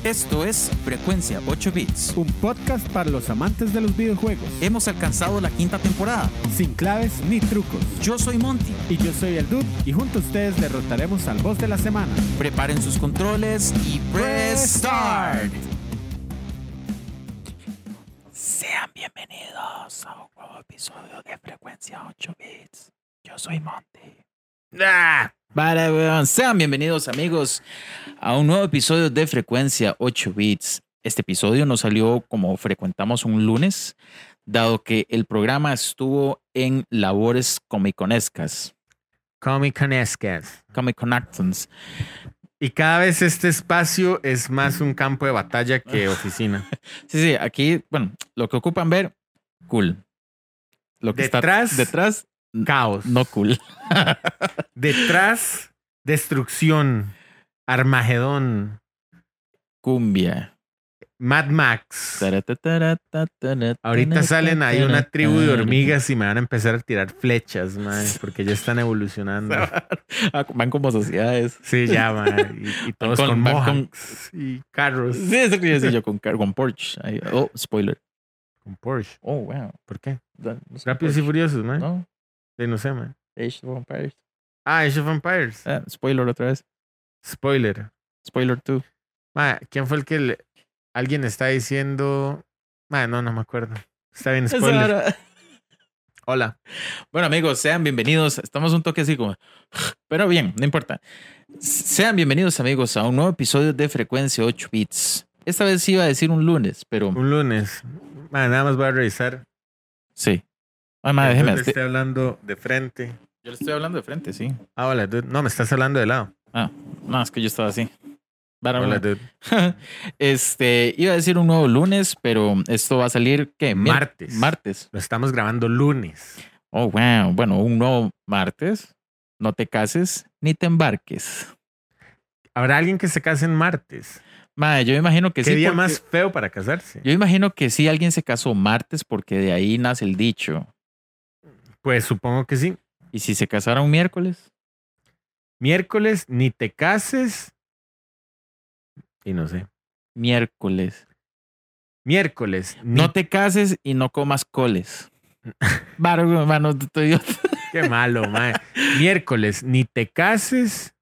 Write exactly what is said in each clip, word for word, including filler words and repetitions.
Esto es Frecuencia ocho bits, un podcast para los amantes de los videojuegos. Hemos alcanzado la quinta temporada, sin claves ni trucos. Yo soy Monty. Y yo soy el Dude, y junto a ustedes derrotaremos al boss de la semana. Preparen sus controles y press start. Sean bienvenidos a un nuevo episodio de Frecuencia ocho bits. Yo soy Monty. Ah, vale, weón. Sean bienvenidos, amigos, a un nuevo episodio de Frecuencia ocho bits. Este episodio nos salió como frecuentamos un lunes, dado que el programa estuvo en labores comiconescas. Comiconescas. Comiconactons. Y cada vez este espacio es más un campo de batalla que oficina. Sí, sí, aquí, bueno, lo que ocupan ver, cool. Lo que detrás, está detrás, caos. No cool. Detrás, destrucción, Armagedón, cumbia, Mad Max. Ahorita salen ahí una tribu de hormigas y me van a empezar a tirar flechas, man, porque ya están evolucionando. Van como sociedades. Sí, ya, man. Y, y todos con, con mohawks y carros. Sí, eso quería decir yo, con, con Porsche. Oh, spoiler. Con Porsche. Oh, wow. ¿Por qué? No, no Rápidos y Furiosos, man. No. Sí, no sé, man. Age of Empires. Ah, Age of Empires. Ah, spoiler otra vez. Spoiler. Spoiler two. Man, ¿quién fue el que le... alguien está diciendo? Man, no, no me acuerdo. Está bien, spoiler. Hola. Bueno, amigos, sean bienvenidos. Estamos un toque así como... Pero bien, no importa. Sean bienvenidos, amigos, a un nuevo episodio de Frecuencia ocho bits. Esta vez iba a decir un lunes, pero... Un lunes. Man, nada más voy a revisar. Sí. Ah, madre, déjeme. Te estoy hablando de frente. Yo le estoy hablando de frente, sí. Ah, hola, dude. No, me estás hablando de lado. Ah, no, es que yo estaba así. Hola, dude. Este, iba a decir un nuevo lunes, pero esto va a salir, ¿qué? Martes. Martes. Lo estamos grabando lunes. Oh, wow. Bueno, un nuevo martes. No te cases ni te embarques. ¿Habrá alguien que se case en martes? Madre, yo imagino que ¿Qué sí. ¿Qué día porque... más feo para casarse? Yo imagino que sí alguien se casó martes porque de ahí nace el dicho. Pues supongo que sí. ¿Y si se casaron miércoles? Miércoles, ni te cases. Y no sé. Miércoles. Miércoles. Ni... No te cases y no comas coles. Vargo, hermano, estoy... Qué malo, man. Miércoles, ni te cases,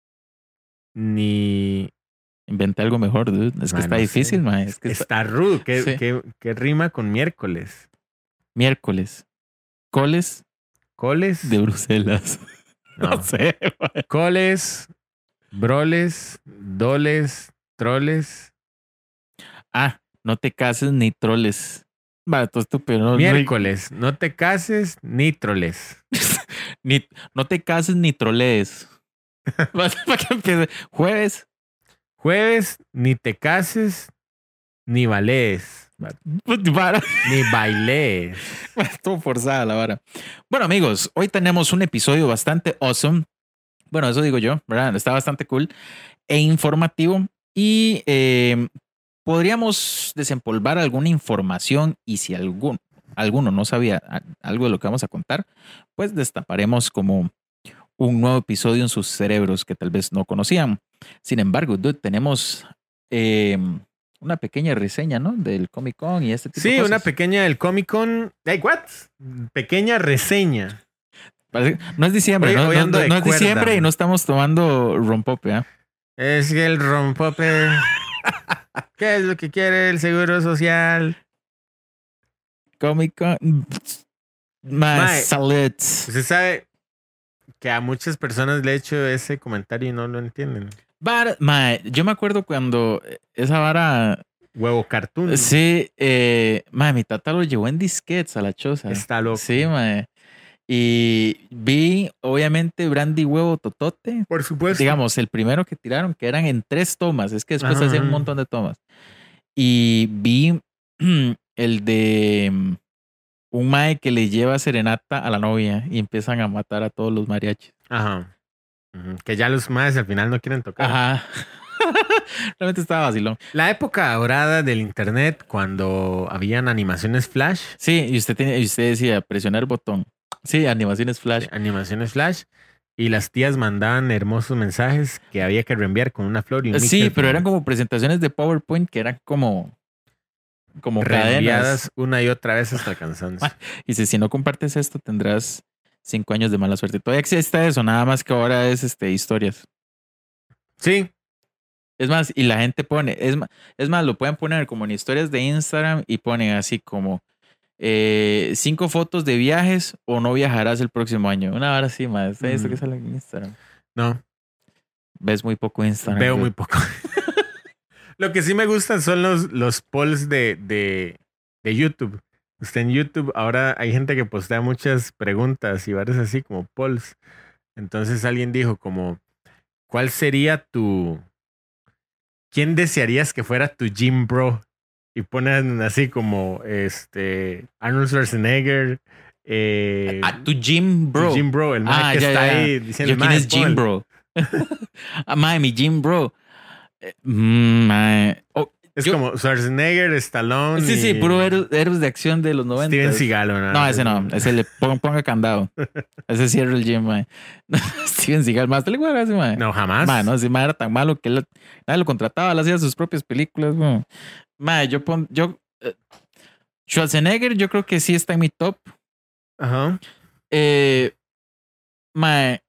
ni... Inventé algo mejor, dude. Es que man, está no difícil, man. Es que está, está rudo. ¿Qué, sí. qué, ¿Qué rima con miércoles? Miércoles. Coles. Coles. De Bruselas. No, no sé, man. Coles, broles, doles, troles. Ah, no te cases ni troles. Va, todo estúpido. No, miércoles, no te cases ni troles. ni, no te cases ni trolees. Para que empiece. Jueves. Jueves, ni te cases ni balees. Ni bailes. Estuvo forzada la vara. Bueno, amigos, hoy tenemos un episodio bastante awesome. Bueno, eso digo yo, ¿verdad? Está bastante cool e informativo. Y eh, podríamos desempolvar alguna información. Y si algún, alguno no sabía algo de lo que vamos a contar, pues destaparemos como un nuevo episodio en sus cerebros que tal vez no conocían. Sin embargo, dude, tenemos... Eh, una pequeña reseña, ¿no? Del Comic Con y este tipo sí, de cosas. Sí, una pequeña del Comic Con. Hey, what? Pequeña reseña. No es diciembre, hoy, ¿no? Hoy no, no, de no es cuerda, diciembre man. Y no estamos tomando rompope, ¿eh? Es que el rompope. ¿Qué es lo que quiere el Seguro Social? Comic Con. Más salud. Usted sabe que a muchas personas le he hecho ese comentario y no lo entienden. Bar, mae, yo me acuerdo cuando esa vara... Huevo cartoon. Sí, eh, mae, mi tata lo llevó en disquetes a la choza. Está loco. Sí, mae. Y vi, obviamente, Brandy Huevo Totote. Por supuesto. Digamos, el primero que tiraron, que eran en tres tomas. Es que después hacían un montón de tomas. Y vi el de un mae que le lleva serenata a la novia y empiezan a matar a todos los mariachis. Ajá. Que ya los maes al final no quieren tocar. Ajá. Realmente estaba vacilón. La época dorada del internet cuando habían animaciones flash. Sí, y usted, tiene, y usted decía presionar el botón. Sí, animaciones flash. Sí, animaciones flash. Y las tías mandaban hermosos mensajes que había que reenviar con una flor y un Sí, pero eran como presentaciones de PowerPoint que eran como, como reenviadas cadenas. una y otra vez hasta el cansancio. Y si, si no compartes esto, tendrás cinco años de mala suerte. Todavía existe eso, nada más que ahora es este, historias. Sí. Es más, y la gente pone, es más, es más, lo pueden poner como en historias de Instagram y ponen así como eh, cinco fotos de viajes o no viajarás el próximo año. Una hora así, más. ¿Sabes esto que sale en Instagram? No. Ves muy poco Instagram. Veo yo. muy poco. Lo que sí me gustan son los, los polls de, de, de YouTube. Usted en YouTube, ahora hay gente que postea muchas preguntas y varios así como polls. Entonces alguien dijo como, ¿cuál sería tu... ¿Quién desearías que fuera tu gym bro? Y ponen así como este Arnold Schwarzenegger. Eh, Ah, tu gym bro. Tu gym bro, el man ah, que ya, está ya. ahí diciendo, Yo, ¿quién es gym bro? ah, mae, mi gym bro. Eh, mae. Oh, es yo, como Schwarzenegger, Stallone. Sí, sí, puro héroes, héroes de acción de los noventa. Steven Seagal, ¿no? No, ese no. Ese le ponga, ponga candado. Ese cierra el gym, mae. Steven Seagal, más te le voy a ese, mae. No, jamás. Mae, no, ese mae era tan malo que él, nadie lo contrataba, él hacía sus propias películas, mae. Mae, yo pon, yo uh, Schwarzenegger, yo creo que sí está en mi top. Ajá. Eh, mae.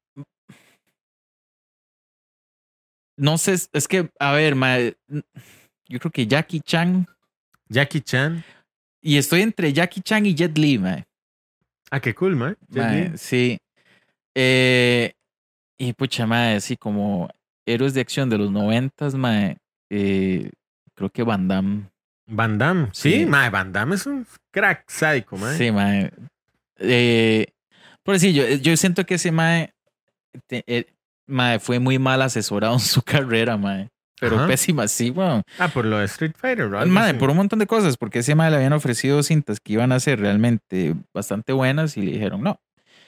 No sé, es que, a ver, mae. Yo creo que Jackie Chan. Jackie Chan. Y estoy entre Jackie Chan y Jet Li, mae. Ah, qué cool, mae. Jet mae Li. Sí. Eh, y pucha, mae, así como héroes de acción de los noventas, mae. Eh, creo que Van Damme. Van Damme. Sí, Sí. mae. Van Damme es un crack sádico, mae. Sí, mae. Eh, por decir, yo, yo siento que ese mae, te, eh, mae fue muy mal asesorado en su carrera, mae. Pero Ajá. pésima, sí, weón. Ah, por lo de Street Fighter, ¿no? Madre, por un montón de cosas, porque ese madre le habían ofrecido cintas que iban a ser realmente bastante buenas y le dijeron no.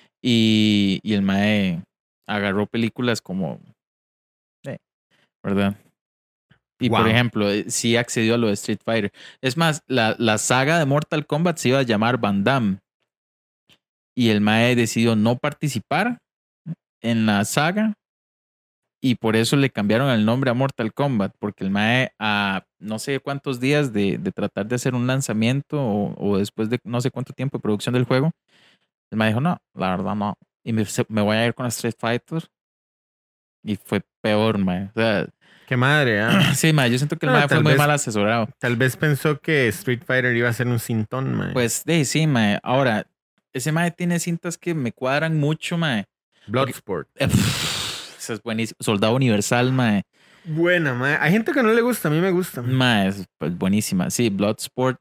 Y, y el mae agarró películas como, eh, ¿verdad? Y Wow. por ejemplo, sí accedió a lo de Street Fighter. Es más, la, la saga de Mortal Kombat se iba a llamar Van Damme. Y el mae decidió no participar en la saga. Y por eso le cambiaron el nombre a Mortal Kombat, porque el mae a no sé cuántos días de, de tratar de hacer un lanzamiento o, o después de no sé cuánto tiempo de producción del juego, el mae dijo, no, la verdad no. Y me, me voy a ir con Street Fighter. Y fue peor, mae. O sea, qué madre, ¿ah? sí, mae, yo siento que el No, mae fue tal muy vez- mal asesorado. Tal vez pensó que Street Fighter iba a ser un cintón, mae. Pues de sí, mae. Ahora, ese mae tiene cintas que me cuadran mucho, mae. Bloodsport. Eh, pff, Eso es buenísimo. Soldado Universal, mae. Buena, mae. Hay gente que no le gusta, a mí me gusta. Mae, es pues, buenísima. Sí, Bloodsport.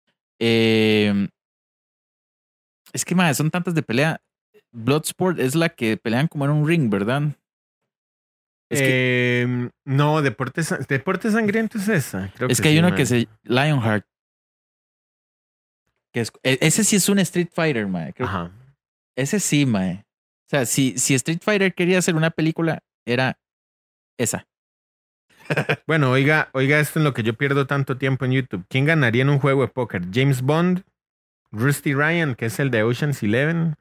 Eh, es que, mae, son tantas de pelea. Bloodsport es la que pelean como en un ring, ¿verdad? Es que, Eh, no, Deporte, Sa- Deporte Sangriento es esa. Creo es que que hay sí, uno mae. que se... Lionheart. Que es, e- ese sí es un Street Fighter, mae. Creo- Ajá. Ese sí, mae. O sea, si, si Street Fighter quería hacer una película, era esa. Bueno, oiga, oiga esto en lo que yo pierdo tanto tiempo en YouTube. ¿Quién ganaría en un juego de póker? ¿James Bond? ¿Rusty Ryan, que es el de Ocean's Eleven?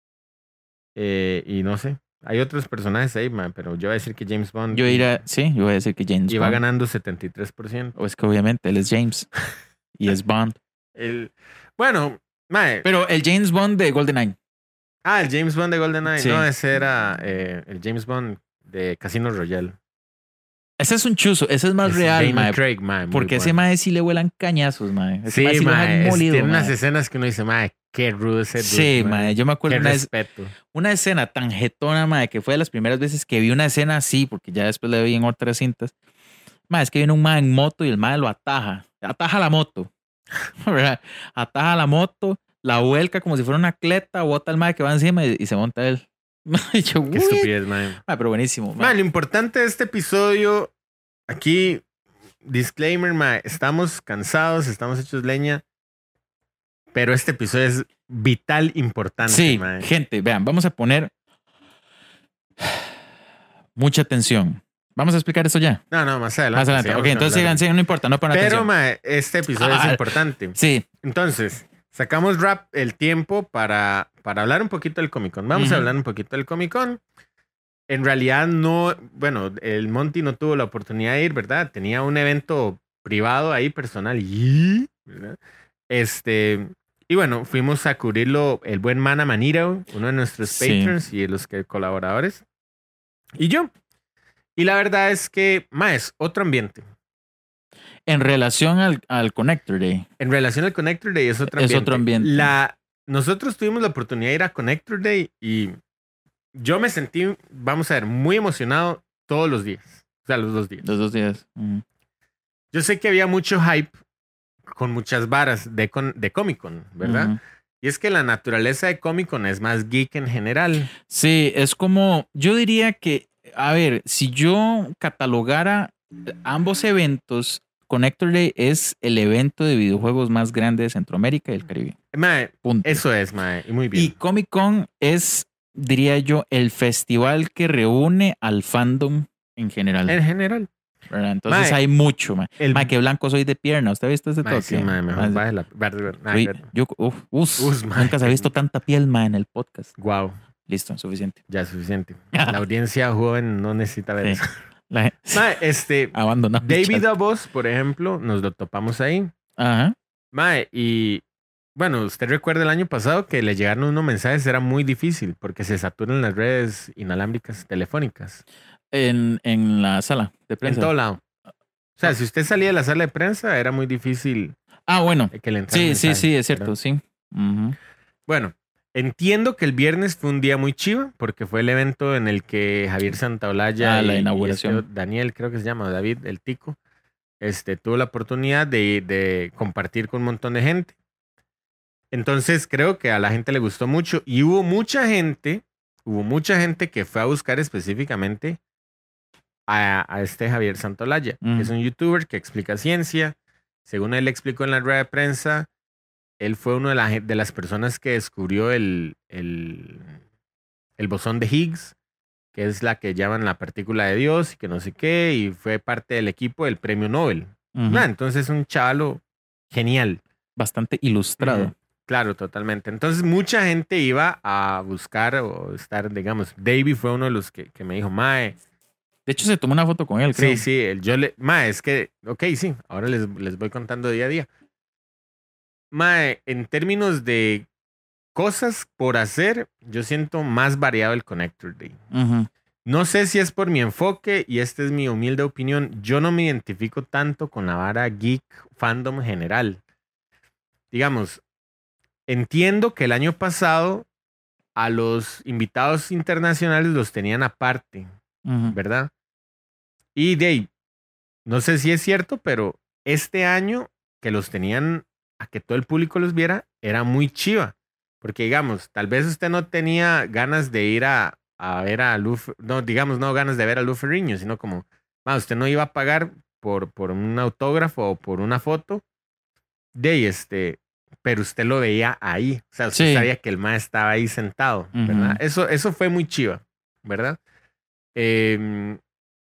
Eh, y no sé. Hay otros personajes ahí, man, pero yo voy a decir que James Bond. Yo iría... Sí, yo voy a decir que James Y va Bond. ganando setenta y tres por ciento. O es que obviamente él es James. y es Bond. El, bueno, mae. Pero el James Bond de GoldenEye. Ah, el James Bond de GoldenEye. Sí. No, ese era eh, el James Bond de Casino Royale. Ese es un chuzo. Ese es más Es real, Daniel mae. Craig, mae, muy Porque ese bueno. mae sí le vuelan cañazos, mae. Ese Sí, mae sí lo mae, dejan es- molido, tiene unas mae. escenas que uno dice, mae, qué rudo ese dude, Sí, mae. Yo me acuerdo Qué una, vez- respeto. una escena tan jetona, mae, que fue de las primeras veces que vi una escena así, porque ya después la vi en otras cintas. Mae, es que viene un mae en moto y el mae lo ataja. Ataja la moto. ¿Verdad? Ataja la moto, la vuelca como si fuera una cleta, bota al mae que va encima y, y se monta él. Y yo, Qué "What?". estupidez, mae. Mae, pero buenísimo. mae. Mae, lo importante de este episodio, aquí, disclaimer, mae, estamos cansados, estamos hechos leña, pero este episodio es vital importante, Sí, mae. gente, vean, vamos a poner mucha atención. Vamos a explicar esto ya. No, no, más adelante. Más adelante. sigamos Ok, entonces hablando. sigan, sigan, no importa, no pongan Pero, atención. mae, este episodio Ah, es importante. Sí, Entonces, sacamos rap el tiempo para, para hablar un poquito del Comic Con. Vamos Ujú. a hablar un poquito del Comic Con. en realidad no, bueno, el Monty no tuvo la oportunidad de ir, ¿verdad? Tenía un evento privado ahí, personal, y, ¿verdad? Este, y bueno, fuimos a cubrirlo el buen Mana Maniro, uno de nuestros Sí. patrons y de los que colaboradores, y yo. Y la verdad es que, más, otro ambiente. En relación al, al Connector Day. En relación al Connector Day es otro Es ambiente. otro ambiente. La, nosotros tuvimos la oportunidad de ir a Connector Day y yo me sentí, vamos a ver, muy emocionado todos los días. O sea, los dos días. Los dos días. Mm. Yo sé que había mucho hype con muchas varas de, con, de Comic Con, ¿verdad? Ujú. Y es que la naturaleza de Comic Con es más geek en general. Sí, es como, yo diría que, a ver, si yo catalogara ambos eventos, Connector Day es el evento de videojuegos más grande de Centroamérica y el Caribe. Mae, Punto. eso es, mae, y muy bien. Y Comic Con es, diría yo, el festival que reúne al fandom en general. en general. ¿Verdad? Entonces Mae, hay mucho, mae. el- Mae, que blanco soy de pierna. ¿Usted ha visto ese Mae, toque? sí, mae, mejor Mae, baje la... Nah, uy, pero- yo, uf, us, Us, mae. nunca se ha visto tanta piel, mae, en el podcast. Guau, Listo, suficiente. ya es suficiente. La audiencia joven no necesita ver Sí. eso. La, Mae, este... abandonamos. David Davos, por ejemplo, nos lo topamos ahí. Ajá. Mae, y bueno, usted recuerda el año pasado que le llegaron unos mensajes, era muy difícil porque se saturan las redes inalámbricas telefónicas. En, en la sala de En prensa. todo lado. O sea, si usted salía de la sala de prensa, era muy difícil Ah, bueno. que le entrara Sí, sí, mensaje, sí, es cierto, ¿verdad? sí. Ujú. Bueno, entiendo que el viernes fue un día muy chivo porque fue el evento en el que Javier Santaolalla Ah, la y- y inauguración. este Daniel, creo que se llama, David, el Tico, este, tuvo la oportunidad de, de compartir con un montón de gente. Entonces creo que a la gente le gustó mucho y hubo mucha gente, hubo mucha gente que fue a buscar específicamente a, a este Javier Santolaya, Mm. que es un youtuber que explica ciencia. Según él explicó en la rueda de prensa, él fue una de, la gen- de las personas que descubrió el, el, el bosón de Higgs, que es la que llaman la partícula de Dios y que no sé qué, y fue parte del equipo del premio Nobel. Ujú. Ah, entonces es un chavalo genial. Bastante ilustrado. Ujú. Claro, totalmente. Entonces mucha gente iba a buscar o estar, digamos, Davey fue uno de los que, que me dijo, Mae, De hecho, se tomó una foto con él, creo. sí, sí, el, yo le, Mae, es que, ok, sí, ahora les, les voy contando día a día. Mae, en términos de cosas por hacer, yo siento más variado el Connector Day. Ujú. No sé si es por mi enfoque y esta es mi humilde opinión. Yo no me identifico tanto con la vara geek fandom general. Digamos, entiendo que el año pasado a los invitados internacionales los tenían aparte, Ujú. ¿verdad? Y de ahí, no sé si es cierto, pero este año que los tenían a que todo el público los viera, era muy chiva. Porque digamos, tal vez usted no tenía ganas de ir a, a ver a Luf, no, digamos, no ganas de ver a Lu Ferrigno, sino como, ah, usted no iba a pagar por, por un autógrafo o por una foto, de ahí, este, pero usted lo veía ahí. O sea, usted Sí. sabía que el mae estaba ahí sentado, ¿verdad? Ujú. Eso, eso fue muy chiva, ¿verdad? Eh,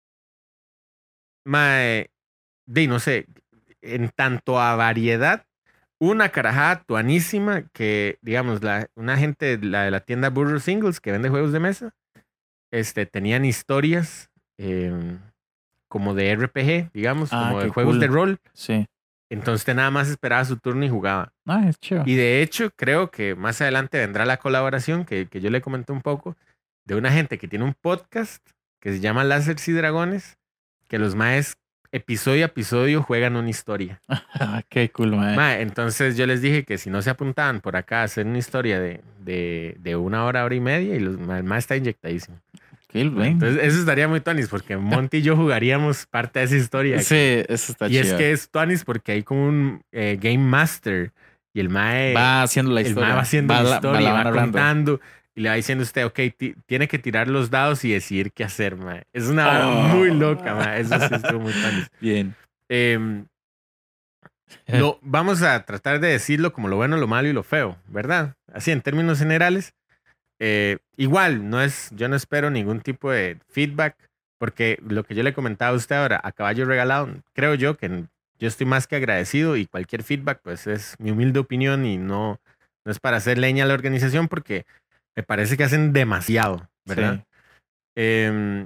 mae, de no sé, en tanto a variedad, una carajada tuanísima que, digamos, la, una gente, la de la tienda Burro Singles que vende juegos de mesa, este, tenían historias eh, como de R P G, digamos, Ah, como de qué juegos cool. de rol. Sí. Entonces usted nada más esperaba su turno y jugaba. Ah, es chido. Y de hecho, creo que más adelante vendrá la colaboración que, que yo le comenté un poco de una gente que tiene un podcast que se llama Lásers y Dragones, que los maes episodio a episodio juegan una historia. Ah, qué cool, mae. Mae, entonces yo les dije que si no se apuntaban por acá a hacer una historia de, de, de una hora, hora y media, y los, el mae está inyectadísimo. Qué bien. Entonces eso estaría muy tuanis, porque Monty y yo jugaríamos parte de esa historia. Sí, eso está y chido. es que es tuanis porque hay como un eh, Game Master, y el mae va haciendo la el historia. mae va haciendo la la- historia, la va, van hablando. contando, y le va diciendo a usted, ok, ti- tiene que tirar los dados y decidir qué hacer, mae. Es una vara Oh. muy loca, mae. Eso sí estuvo muy tuanis. Bien. Em, lo, vamos a tratar de decirlo como lo bueno, lo malo y lo feo, ¿verdad? Así en términos generales. Eh, igual, no es, yo no espero ningún tipo de feedback, porque lo que yo le comentaba a usted ahora, a caballo regalado, creo yo que yo estoy más que agradecido y cualquier feedback, pues es mi humilde opinión y no, no es para hacer leña a la organización, porque me parece que hacen demasiado, ¿verdad? Sí. Eh,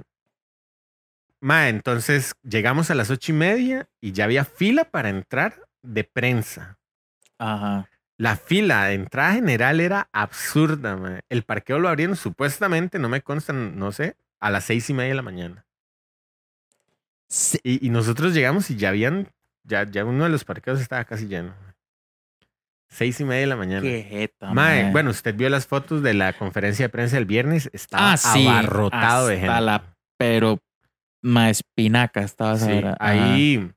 ma, entonces llegamos a las ocho y media y ya había fila para entrar de prensa. Ajá. La fila de entrada general era absurda, ma. El parqueo lo abrieron supuestamente, no me consta, no sé, a las seis y media de la mañana. Sí. Y, y nosotros llegamos y ya habían, ya, ya uno de los parqueos estaba casi lleno. Seis y media de la mañana. Qué jeta, Mae, mae. bueno, usted vio las fotos de la conferencia de prensa del viernes, estaba Ah, sí, abarrotado de hasta gente. la, pero ma espinaca estaba esa Sí, hora. Ajá, ahí,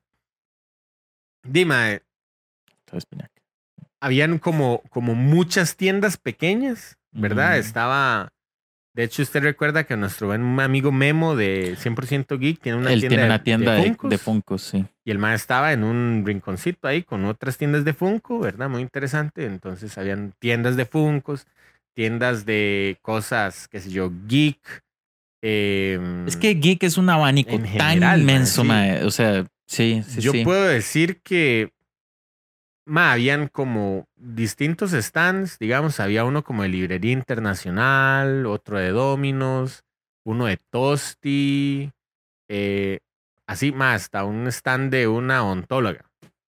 dime, toda espinaca. habían como, como muchas tiendas pequeñas, ¿verdad? Ujú. Estaba, de hecho, usted recuerda que nuestro buen amigo Memo de cien por ciento Geek tiene una Él tienda, tiene de- una tienda de, de, Funkos, de Funkos, sí. y el mae estaba en un rinconcito ahí con otras tiendas de Funko, ¿verdad? Muy interesante. Entonces habían tiendas de Funkos, tiendas de cosas, qué sé yo, geek. eh, Es que Geek es un abanico en tan general, mae, inmenso, sí. mae. O sea, sí, sí, Yo sí. puedo decir que ma, habían como distintos stands, digamos, había uno como de Librería Internacional, otro de Dominos, uno de Tosti, eh, así más, hasta un stand de una ontóloga.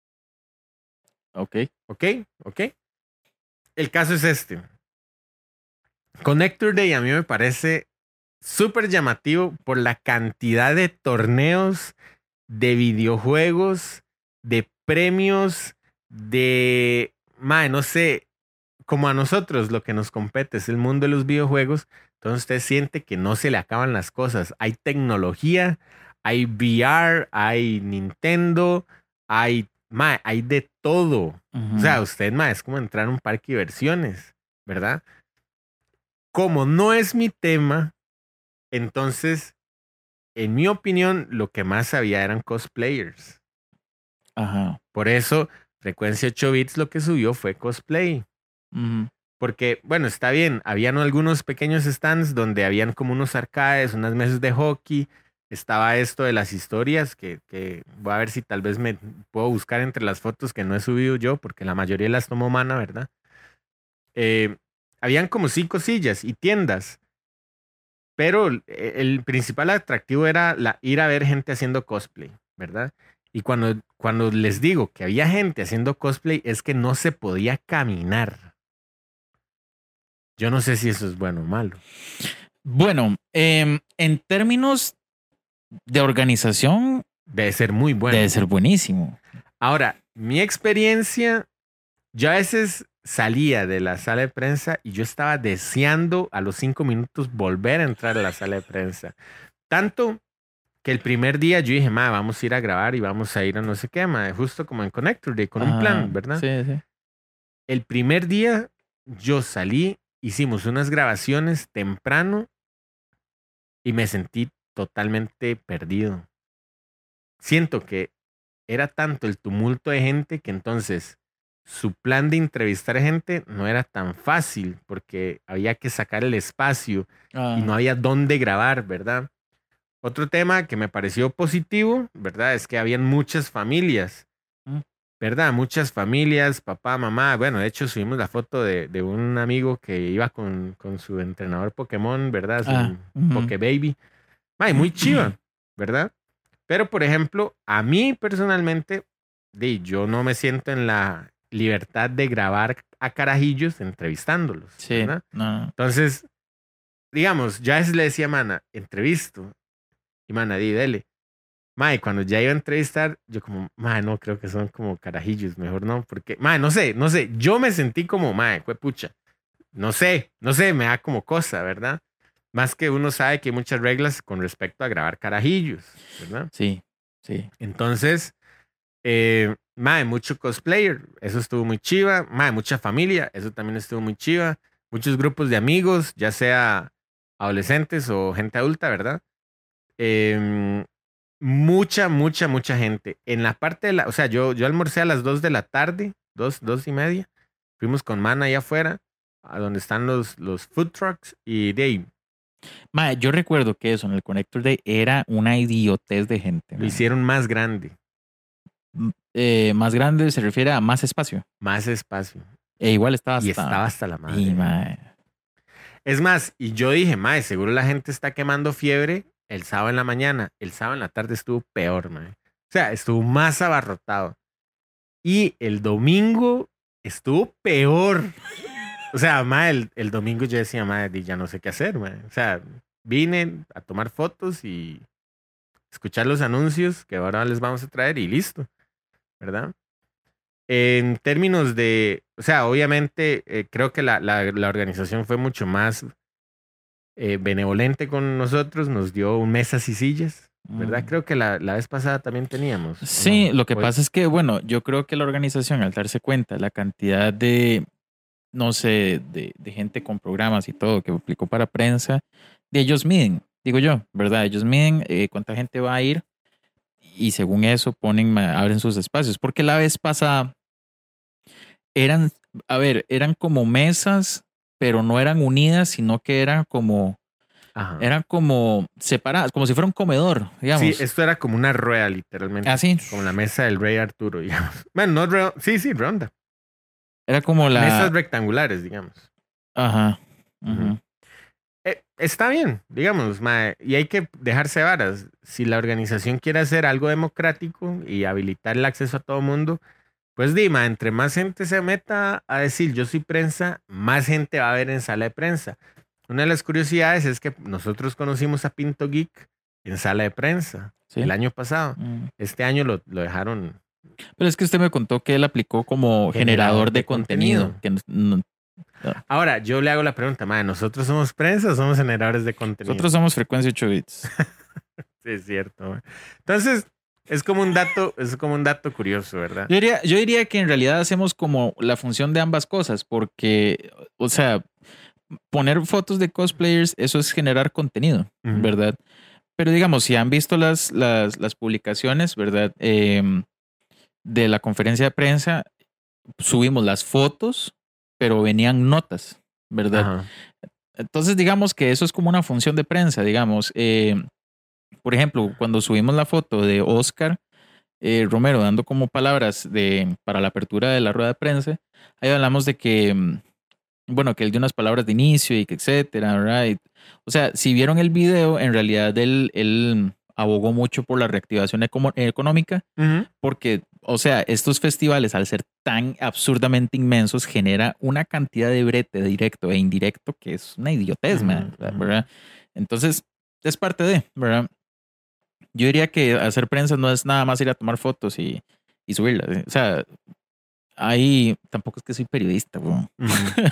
Ok. ¿Ok? ¿Ok? El caso es este. Connector Day a mí me parece súper llamativo por la cantidad de torneos, de videojuegos, de premios, de, mae, no sé, como a nosotros lo que nos compete es el mundo de los videojuegos, entonces usted siente que no se le acaban las cosas. Hay tecnología, hay V R, hay Nintendo, hay, mae, hay de todo. Ujú. O sea, usted, mae, es como entrar a un parque de diversiones, ¿verdad? Como no es mi tema, entonces, en mi opinión, lo que más había eran cosplayers. Ajá. Por eso, Frecuencia ocho bits lo que subió fue cosplay. Ujú. Porque, bueno, está bien, habían algunos pequeños stands donde habían como unos arcades, unas mesas de hockey. Estaba esto de las historias, que, que voy a ver si tal vez me puedo buscar entre las fotos que no he subido yo, porque la mayoría las tomó Mana, ¿verdad? Eh, habían como cinco sillas y tiendas. Pero el, el principal atractivo era la, ir a ver gente haciendo cosplay, ¿verdad? Y cuando, cuando les digo que había gente haciendo cosplay, es que no se podía caminar. Yo no sé si eso es bueno o malo. Bueno, em, en términos de organización, Debe ser muy bueno. debe ser buenísimo. Ahora, mi experiencia, yo a veces salía de la sala de prensa y yo estaba deseando a los cinco minutos volver a entrar a la sala de prensa. Tanto que el primer día yo dije, ma, vamos a ir a grabar y vamos a ir a no sé qué, ma, justo como en Connector Day, con un Ajá, plan, ¿verdad? Sí, sí. El primer día yo salí, hicimos unas grabaciones temprano y me sentí totalmente perdido. Siento que era tanto el tumulto de gente que entonces su plan de entrevistar gente no era tan fácil porque había que sacar el espacio Ah, y no había dónde grabar, ¿verdad? Otro tema que me pareció positivo, ¿verdad? Es que habían muchas familias, Mm. ¿verdad? Muchas familias, papá, mamá. Bueno, de hecho subimos la foto de, de un amigo que iba con, con su entrenador Pokémon, ¿verdad? Su Ah, ujú. Pokébaby. Ay, muy chiva, ¿verdad? Pero, por ejemplo, a mí personalmente, di, yo no me siento en la libertad de grabar a carajillos entrevistándolos, Sí, ¿verdad? no, no. Entonces, digamos, ya es le decía a Mana, entrevisto. Y Mana, di, dele. Mae, cuando ya iba a entrevistar, yo como, mae, no, creo que son como carajillos, mejor no, porque, mae, no sé, no sé, yo me sentí como, mae, fue pucha, no sé, no sé, me da como cosa, ¿verdad? Más que uno sabe que hay muchas reglas con respecto a grabar carajillos, ¿verdad? Sí, sí. Entonces, eh, mae, mucho cosplayer, eso estuvo muy chiva, mae, mucha familia, eso también estuvo muy chiva, muchos grupos de amigos, ya sea adolescentes o gente adulta, ¿verdad? Eh, mucha, mucha, mucha gente. En la parte de la, o sea, yo, yo almorcé a las dos de la tarde, dos, dos y media. Fuimos con Mana allá afuera, a donde están los, los food trucks, y de ahí Mae, yo recuerdo que eso en el Connector Day era una idiotez de gente. lo mae. hicieron más grande, M- eh, más grande se refiere a más espacio. más espacio. E igual estaba hasta. Y estaba hasta la madre. Y, mae, Es más, y yo dije, mae, seguro la gente está quemando fiebre el sábado en la mañana. El sábado en la tarde estuvo peor, mae. O sea, estuvo más abarrotado. Y el domingo estuvo peor. O sea, mae, el, el domingo yo decía, mae, di, ya no sé qué hacer, mae. O sea, vine a tomar fotos y escuchar los anuncios que ahora les vamos a traer y listo, ¿verdad? En términos de, o sea, obviamente eh, creo que la, la, la organización fue mucho más eh, benevolente con nosotros, nos dio mesas y sillas, ¿verdad? Mm. Creo que la, la vez pasada también teníamos. ¿o Sí, no? lo que Pues, pasa es que, bueno, yo creo que la organización, al darse cuenta la cantidad de, no sé, de, de gente con programas y todo que aplicó para prensa, de ellos miden, digo yo, ¿verdad? Ellos miden eh, cuánta gente va a ir y según eso ponen, ma- abren sus espacios. Porque la vez pasada eran, a ver, eran como mesas, pero no eran unidas, sino que eran como, ajá. eran como separadas, como si fuera un comedor, Sí, digamos. esto era como una rueda, literalmente. Así, Como la mesa del rey Arturo, digamos. Bueno, no rueda, sí, sí, ronda. era como Mesas la, rectangulares, digamos. ajá, Ujú. ujú. Eh, está bien, digamos, mae, y hay que dejarse varas. Si la organización quiere hacer algo democrático y habilitar el acceso a todo mundo, pues Dima, entre más gente se meta a decir yo soy prensa, más gente va a ver en sala de prensa. Una de las curiosidades es que nosotros conocimos a Pinto Geek en sala de prensa Sí. el año pasado. Mm. Este año lo, lo dejaron Pero es que usted me contó que él aplicó como generador, de, contenido. Que no- no- Ahora, yo le hago la pregunta, madre, ¿nosotros somos prensa o somos generadores de contenido? nosotros somos frecuencia ocho bits. Sí, es cierto. mae. Entonces, es como un dato, es como un dato curioso, ¿verdad? Yo diría, yo diría que en realidad hacemos como la función de ambas cosas, porque, o sea, poner fotos de cosplayers, eso es generar contenido, Ujú. ¿verdad? Pero digamos, si han visto las, las, las publicaciones, ¿verdad? Em, de la conferencia de prensa, subimos las fotos, pero venían notas, ¿verdad? Ajá. Entonces, digamos que eso es como una función de prensa, digamos. Eh, por ejemplo, cuando subimos la foto de Oscar eh, Romero dando como palabras de, para la apertura de la rueda de prensa, ahí hablamos de que, mm, bueno, que él dio unas palabras de inicio y que etcétera, ¿verdad? Y, o sea, si vieron el video, en realidad él, él abogó mucho por la reactivación ecomo- económica, Ujú. porque, o sea, estos festivales, al ser tan absurdamente inmensos, genera una cantidad de brete directo e indirecto que es una idiotez, Ujú, man, ujú. ¿verdad? Entonces, es parte de, ¿verdad? Yo diría que hacer prensa no es nada más ir a tomar fotos y, y subirlas. ¿eh? O sea, ahí tampoco es que soy periodista, weón. Ujú.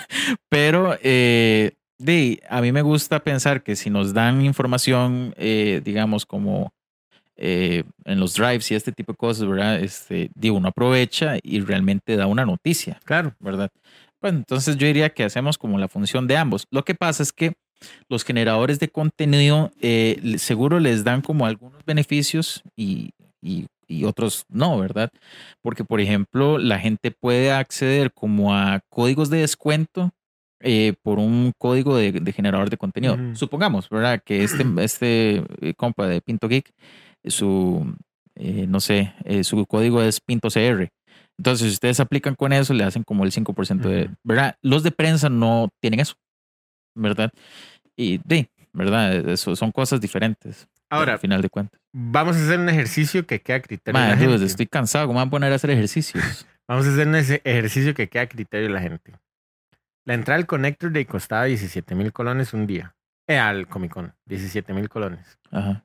Pero eh, de, a mí me gusta pensar que si nos dan información, eh, digamos, como eh, en los drives y este tipo de cosas, ¿verdad? Este, digo, uno aprovecha y realmente da una noticia, Claro. ¿verdad? Bueno, entonces yo diría que hacemos como la función de ambos. Lo que pasa es que los generadores de contenido eh, le- seguro les dan como algunos beneficios y, y- y otros no, ¿verdad? Porque, por ejemplo, la gente puede acceder como a códigos de descuento eh, por un código de, de generador de contenido. Ujú. Supongamos, ¿verdad? Que este, este eh, compa de Pinto Geek, su, eh, no sé, eh, su código es Pinto C R. Entonces, si ustedes aplican con eso, le hacen como el cinco por ciento de, Ujú. ¿verdad? Los de prensa no tienen eso, ¿verdad? Y de, ¿verdad? Eso son cosas diferentes al Ahora, final de cuentas. vamos a hacer un ejercicio que quede a criterio de la Madre, dudes, gente. estoy cansado. ¿Cómo me van a poner a hacer ejercicios? Vamos a hacer un ese- ejercicio que quede a criterio de la gente. La entrada al Connector Day costaba diecisiete mil colones un día. Eh, al Comic Con, diecisiete mil colones. Ajá.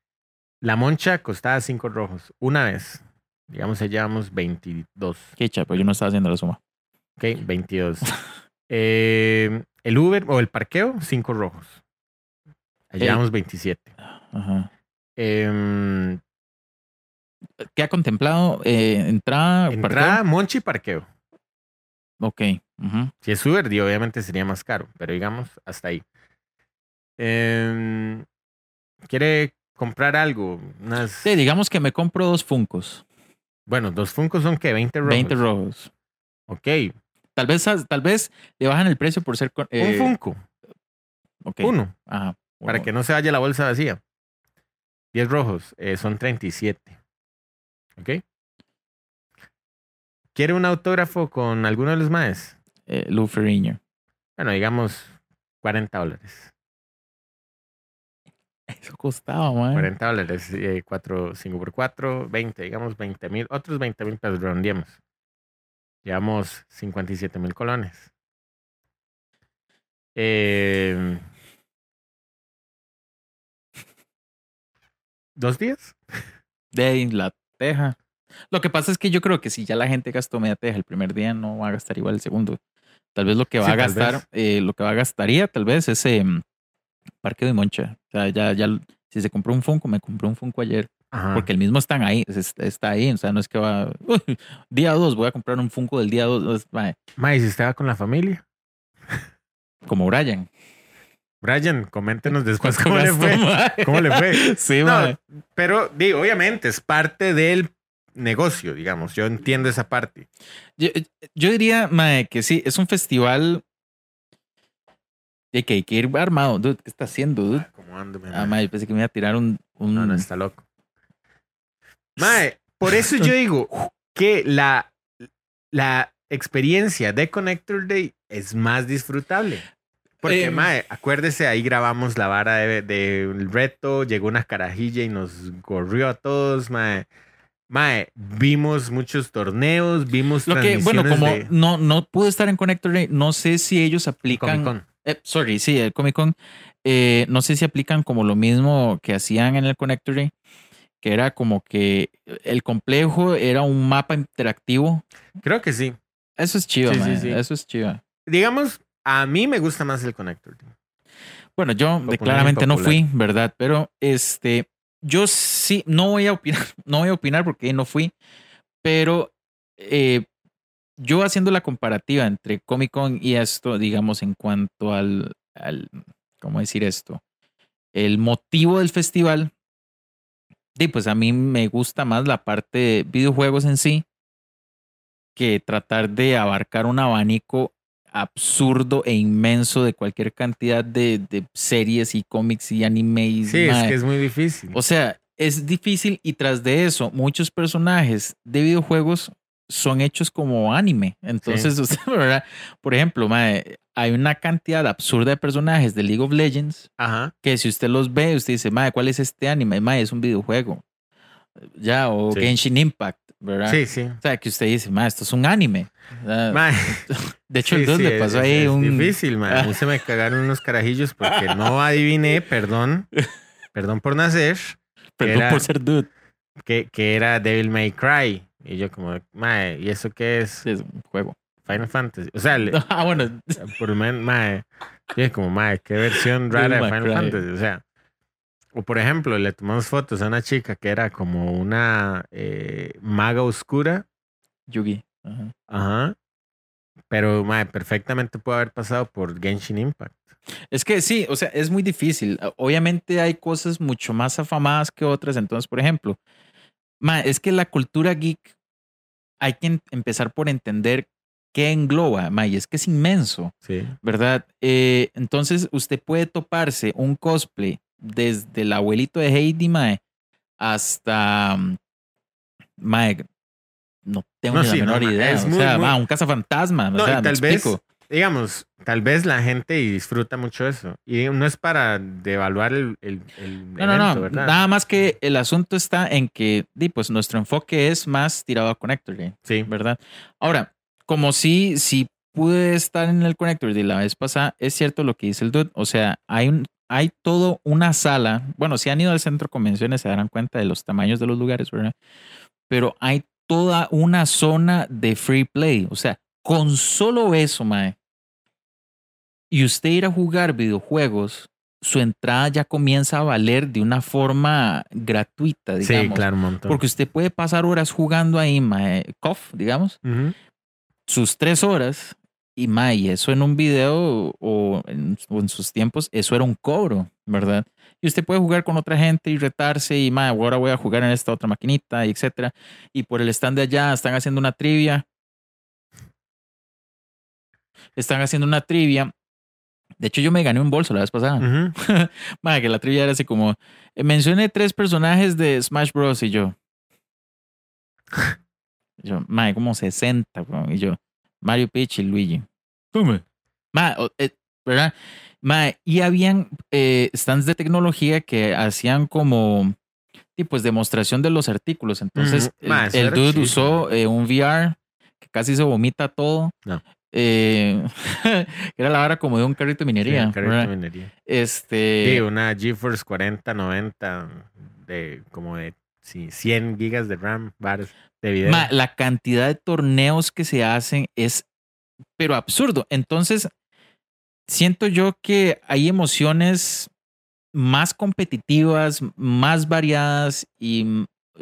La moncha costaba cinco rojos. Una vez. Digamos, allá llevamos veintidós. Qué chapo, yo no estaba haciendo la suma. Ok, veintidós. Eh, el Uber o el parqueo, cinco rojos. Allá Eh, llevamos veintisiete. Ajá. Em, ¿Qué ha contemplado? Eh, entrada, entrada, parqueo. moncha y parqueo. Ok. Ujú. Si es Uber, di, obviamente sería más caro, pero digamos, hasta ahí. Em, ¿Quiere comprar algo? Unas, Sí, digamos que me compro dos Funcos. bueno, dos Funkos son que veinte rojos. veinte rojos. Ok, Tal vez, tal vez le bajan el precio por ser. con- un eh, Funko, ok. uno, Ajá. para Uno. que no se vaya la bolsa vacía. diez rojos, eh, son treinta y siete. Ok. ¿Quiere un autógrafo con alguno de los maes? Eh, Lou Ferrigno. Bueno, digamos cuarenta dólares. Eso costaba, man. cuarenta dólares, eh, cuatro, cinco por cuatro, veinte, digamos veinte mil, otros veinte mil pesos, redondeamos. Llevamos cincuenta y siete mil colones. Eh, ¿Dos días? De la teja. Lo que pasa es que yo creo que si ya la gente gastó media teja el primer día, no va a gastar igual el segundo. Tal vez lo que va Sí, a tal gastar, vez. eh, lo que va a gastaría, tal vez, es eh, Parque de Moncha. O sea, ya, ya, si se compró un Funko, me compró un Funko ayer. Ajá. Porque el mismo están ahí, es- está ahí. O sea, no es que va. "Uy, día dos, voy a comprar un Funko del día dos. Mae, si usted va con la familia. Como Brian. Brian, coméntenos después ¿Cuánto cómo le gastó, fue. mae? ¿Cómo le fue? Sí, No, mae. pero digo, obviamente es parte del negocio, digamos. Yo entiendo esa parte. Yo, yo diría, mae, que sí, es un festival de que hay que ir armado. Dude, ¿qué está haciendo, dude? Ah, ¿cómo ando, mi Ah, mae? mae, yo pensé que me iba a tirar un. un... No, no, está loco. Mae, por eso yo digo que la, la experiencia de Connector Day es más disfrutable. Porque, Eh, mae, acuérdese, ahí grabamos la vara del de, del reto, llegó una carajilla y nos corrió a todos, mae. Mae, vimos muchos torneos, vimos Lo que, bueno, transmisiones como de no, no pude estar en Connector Day, no sé si ellos aplican. Comic Con. Eh, sorry, sí, el Comic Con. Eh, no sé si aplican como lo mismo que hacían en el Connector Day, que era como que el complejo era un mapa interactivo. Creo que sí. Eso es chiva, Sí, sí, man. sí. Eso es chiva. Digamos, a mí me gusta más el Connector Day. Bueno, yo Popular y claramente no popular. fui, ¿verdad? Pero este, yo sí, no voy a opinar, no voy a opinar porque no fui, pero eh, yo haciendo la comparativa entre Comic Con y esto, digamos, en cuanto al, al, ¿cómo decir esto? El motivo del festival, sí, pues a mí me gusta más la parte de videojuegos en sí que tratar de abarcar un abanico absurdo e inmenso de cualquier cantidad de, de series y cómics y animes. Sí, es que es muy difícil. O sea, es difícil y tras de eso, muchos personajes de videojuegos son hechos como anime. Entonces, sí. Usted, ¿verdad? Por ejemplo, mae, hay una cantidad absurda de personajes de League of Legends. Ajá. Que si usted los ve, usted dice, mae, ¿cuál es este anime? Mae, es un videojuego. Ya, o sí. Genshin Impact, ¿verdad? Sí, sí. O sea, que usted dice, mae, esto es un anime. Mae. De hecho, sí, el dos sí, le pasó es, ahí es un... difícil, mae. A mí se me cagaron unos carajillos porque no adiviné, perdón. Perdón por nacer. Perdón era, por ser dude. Que, que era Devil May Cry. Y yo como, mae, ¿y eso qué es? Sí, es un juego. Final Fantasy. O sea, le, ah, bueno. Por men, mae. Yo es como, mae, qué versión rara de Final Cry. Fantasy. O sea, o por ejemplo, le tomamos fotos a una chica que era como una eh, maga oscura. Yugi. Ajá. Ajá. Pero, mae, perfectamente puede haber pasado por Genshin Impact. Es que sí, o sea, es muy difícil. Obviamente hay cosas mucho más afamadas que otras. Entonces, por ejemplo, ma, es que la cultura geek hay que empezar por entender qué engloba, ma, y es que es inmenso, sí. ¿verdad? Eh, entonces, usted puede toparse un cosplay desde el abuelito de Heidi, ma, hasta, ma, no tengo no, ni sí, la menor no, idea. Es o muy, sea, muy... ma, un cazafantasma. No, o sea, y tal me vez, explico. digamos, tal vez la gente disfruta mucho eso. Y no es para devaluar el, el, el no, evento, no, no. ¿verdad? Nada más que el asunto está en que, pues, nuestro enfoque es más tirado a Connector Day. Sí. ¿Verdad? Ahora, como si, si pude estar en el Connector Day la vez pasada, es cierto lo que dice el dude. O sea, hay un, hay todo una sala. Bueno, si han ido al centro de convenciones se darán cuenta de los tamaños de los lugares, ¿verdad? Pero hay toda una zona de free play. O sea, con solo eso, mae, y usted ir a jugar videojuegos, su entrada ya comienza a valer de una forma gratuita, digamos. Sí, claro, un montón. Porque usted puede pasar horas jugando ahí, mae, C O F, digamos, uh-huh. sus tres horas, y mae, y eso en un video o en, o en sus tiempos, eso era un cobro, ¿verdad? Y usted puede jugar con otra gente y retarse, y mae, ahora voy a jugar en esta otra maquinita, etcétera. Y por el stand de allá están haciendo una trivia. Están haciendo una trivia. De hecho, yo me gané un bolso la vez pasada. Uh-huh. Madre, que la trivia era así como: eh, mencioné tres personajes de Smash Bros. Y yo, yo madre, como sesenta, bro. Y yo, Mario, Peach y Luigi. ¿Cómo? Madre, eh, ¿verdad? Mae, y habían eh, stands de tecnología que hacían como tipos demostración de los artículos. Entonces, Mm, ma, el, eso el era dude chido. usó eh, un V R que casi se vomita todo. No. Eh, era la vara como de un carrito de minería. Sí, un carrito de ¿verdad? minería. Este, Sí, una GeForce cuarenta noventa de como de sí, cien gigas de RAM, bares de video. ma, la cantidad de torneos que se hacen es, pero absurdo. Entonces, siento yo que hay emociones más competitivas, más variadas y,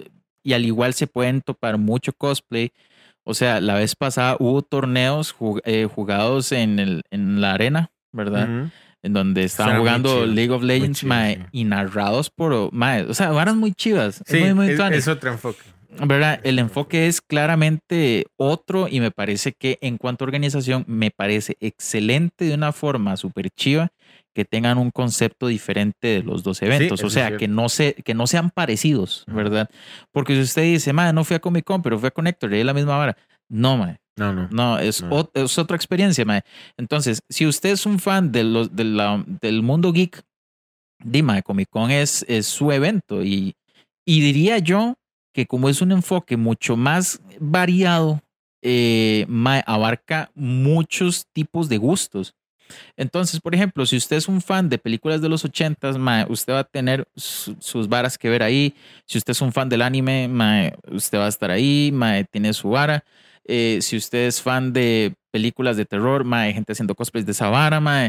y al igual se pueden topar mucho cosplay. O sea, la vez pasada hubo torneos jug- eh, jugados en, el, en la arena, ¿verdad? Ujú. En donde estaban Suena muy jugando chido, League of Legends, chido, mae, sí. y narrados por, mae, o sea, varas muy chivas. Sí, es muy, muy es, tuanis. es otro enfoque. ¿Verdad? El Es enfoque es claramente otro y me parece que en cuanto a organización me parece excelente de una forma súper chiva que tengan un concepto diferente de los dos eventos, eso o es sea, cierto. que no, se, que no sean parecidos, Ujú. ¿verdad? Porque si usted dice, madre, no fui a Comic Con, pero fui a Connector y es la misma vara. No, madre. No, no. No, es, No. ot- es otra experiencia, madre. Entonces, si usted es un fan de los, de la- del mundo geek, dime, Comic Con es, es su evento y, y diría yo que como es un enfoque mucho más variado, eh, mae, abarca muchos tipos de gustos. Entonces, por ejemplo, si usted es un fan de películas de los ochentas, mae, usted va a tener su- sus varas que ver ahí. Si usted es un fan del anime, mae, usted va a estar ahí, mae, tiene su vara. Eh, si usted es fan de películas de terror, mae, hay gente haciendo cosplays de esa vara, mae.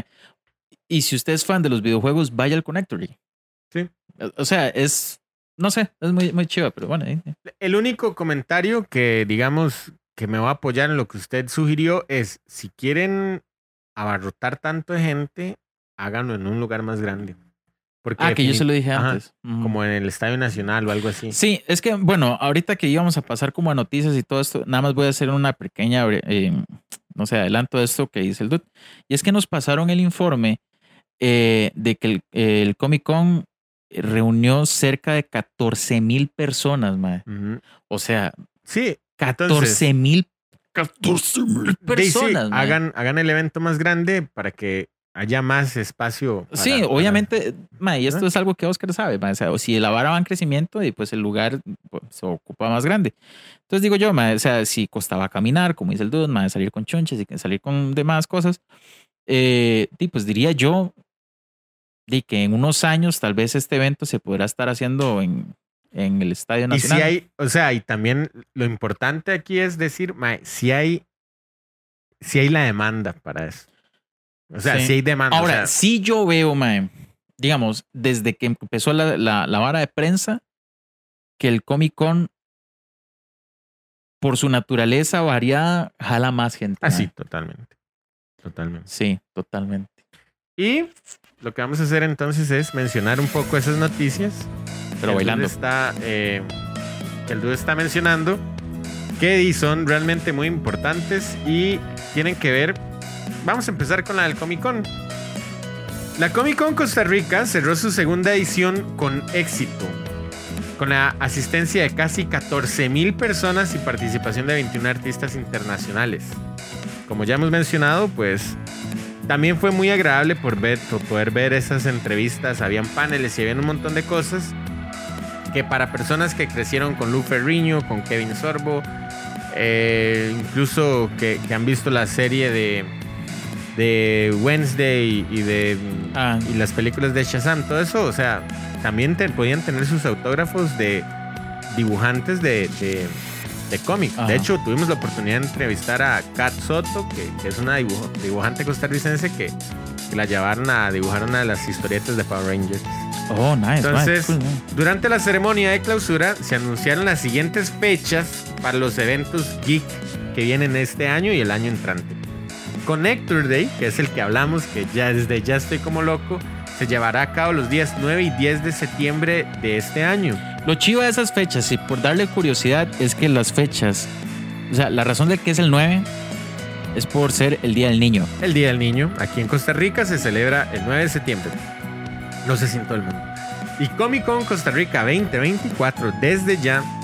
Y si usted es fan de los videojuegos, vaya al Connectory. Sí. O sea, es, no sé, es muy, muy chiva, pero bueno. eh, eh. El único comentario que, digamos, que me va a apoyar en lo que usted sugirió es, si quieren abarrotar tanto de gente, háganlo en un lugar más grande. Porque Ah, que yo se lo dije Ajá, antes. Ujú. como en el Estadio Nacional o algo así. Sí, es que, bueno, ahorita que íbamos a pasar como a noticias y todo esto, nada más voy a hacer una pequeña, eh, no sé, adelanto de esto que dice el dude. Y es que nos pasaron el informe eh, de que el, el Comic Con reunió cerca de catorce mil personas, mae. Ujú. O sea, Sí, catorce mil catorce mil Daisy, personas, mae. hagan, hagan el evento más grande para que haya más espacio. para- Sí, para- obviamente, mae, y esto ¿Ah? es algo que Oscar sabe, mae, o sea, si la vara va en crecimiento y pues el lugar pues, se ocupa más grande. Entonces digo yo, mae, o sea, si costaba caminar, como dice el dude, mae, salir con chunches y salir con demás cosas, eh, y pues diría yo di que en unos años tal vez este evento se podrá estar haciendo en, en el Estadio Y Nacional. si hay, o sea, y también lo importante aquí es decir, mae, si hay, si hay la demanda para eso. O sea, Sí. si hay demanda. o Ahora, sea, sí yo veo, mae, digamos, desde que empezó la, la, la vara de prensa, que el Comic Con, por su naturaleza variada, jala más gente. así, mae. totalmente. Totalmente. Sí, totalmente. Y lo que vamos a hacer entonces es mencionar un poco esas noticias. Pero El bailando. dude Está, eh, que el dude está mencionando que son realmente muy importantes y tienen que ver. Vamos a empezar con la del Comic Con. La Comic Con Costa Rica cerró su segunda edición con éxito, con la asistencia de casi catorce mil personas y participación de veintiún artistas internacionales. Como ya hemos mencionado, pues también fue muy agradable por, ver, por poder ver esas entrevistas. Habían paneles y habían un montón de cosas que para personas que crecieron con Lou Ferrigno, con Kevin Sorbo, eh, incluso que, que han visto la serie de, de Wednesday y de Ah. y las películas de Shazam, todo eso, o sea, también te, podían tener sus autógrafos de dibujantes de, de, de cómic. Ajá. De hecho, tuvimos la oportunidad de entrevistar a Kat Soto, que, que es una dibujo- dibujante costarricense que, que la llevaron a dibujar una de las historietas de Power Rangers. Oh, nice. Entonces, mae, cool, mae. durante la ceremonia de clausura se anunciaron las siguientes fechas para los eventos geek que vienen este año y el año entrante. Connector Day, que es el que hablamos, que ya desde ya estoy como loco, se llevará a cabo los días nueve y diez de septiembre de este año. Lo chivo de esas fechas, y por darle curiosidad, es que las fechas, o sea, la razón de que es el nueve es por ser el Día del Niño. El Día del Niño, aquí en Costa Rica, se celebra el nueve de septiembre. No sé si en todo el mundo. Y Comic Con Costa Rica veinte veinticuatro, desde ya,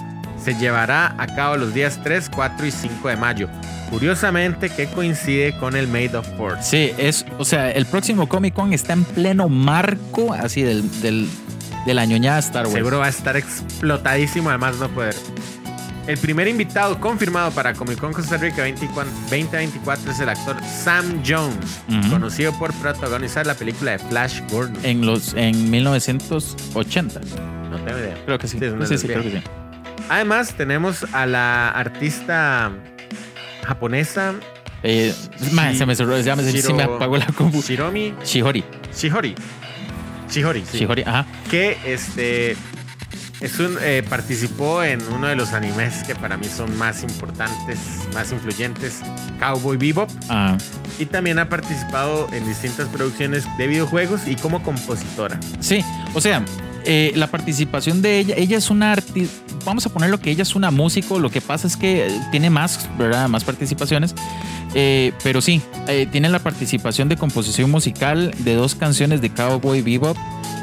Se llevará a cabo los días tres, cuatro y cinco de mayo. Curiosamente, que coincide con el May the fourth. Sí, es, o sea, el próximo Comic Con está en pleno marco así del, del, de la ñoñada Star Wars. Seguro va a estar explotadísimo, además no poder. El primer invitado confirmado para Comic Con Costa Rica veinte veinticuatro es el actor Sam Jones, uh-huh. conocido por protagonizar la película de Flash Gordon. En, los, en mil novecientos ochenta. No tengo idea. Creo que sí. Sí, sí, sí, creo que sí. Además, tenemos a la artista japonesa. Eh, Shi- man, se me cerró, ya me, Shiro- sí me apagó la compu. Shiromi. Shihori. Shihori. Shihori. Sí. Shihori, ajá. Que este. Es un, eh, participó en uno de los animes que para mí son más importantes, más influyentes, Cowboy Bebop. Ah. Y también ha participado en distintas producciones de videojuegos y como compositora. Sí, o sea, eh, la participación de ella, ella es una artista, vamos a ponerlo que ella es una músico, lo que pasa es que tiene más, ¿verdad? Más participaciones, eh, pero sí, eh, tiene la participación de composición musical de dos canciones de Cowboy Bebop.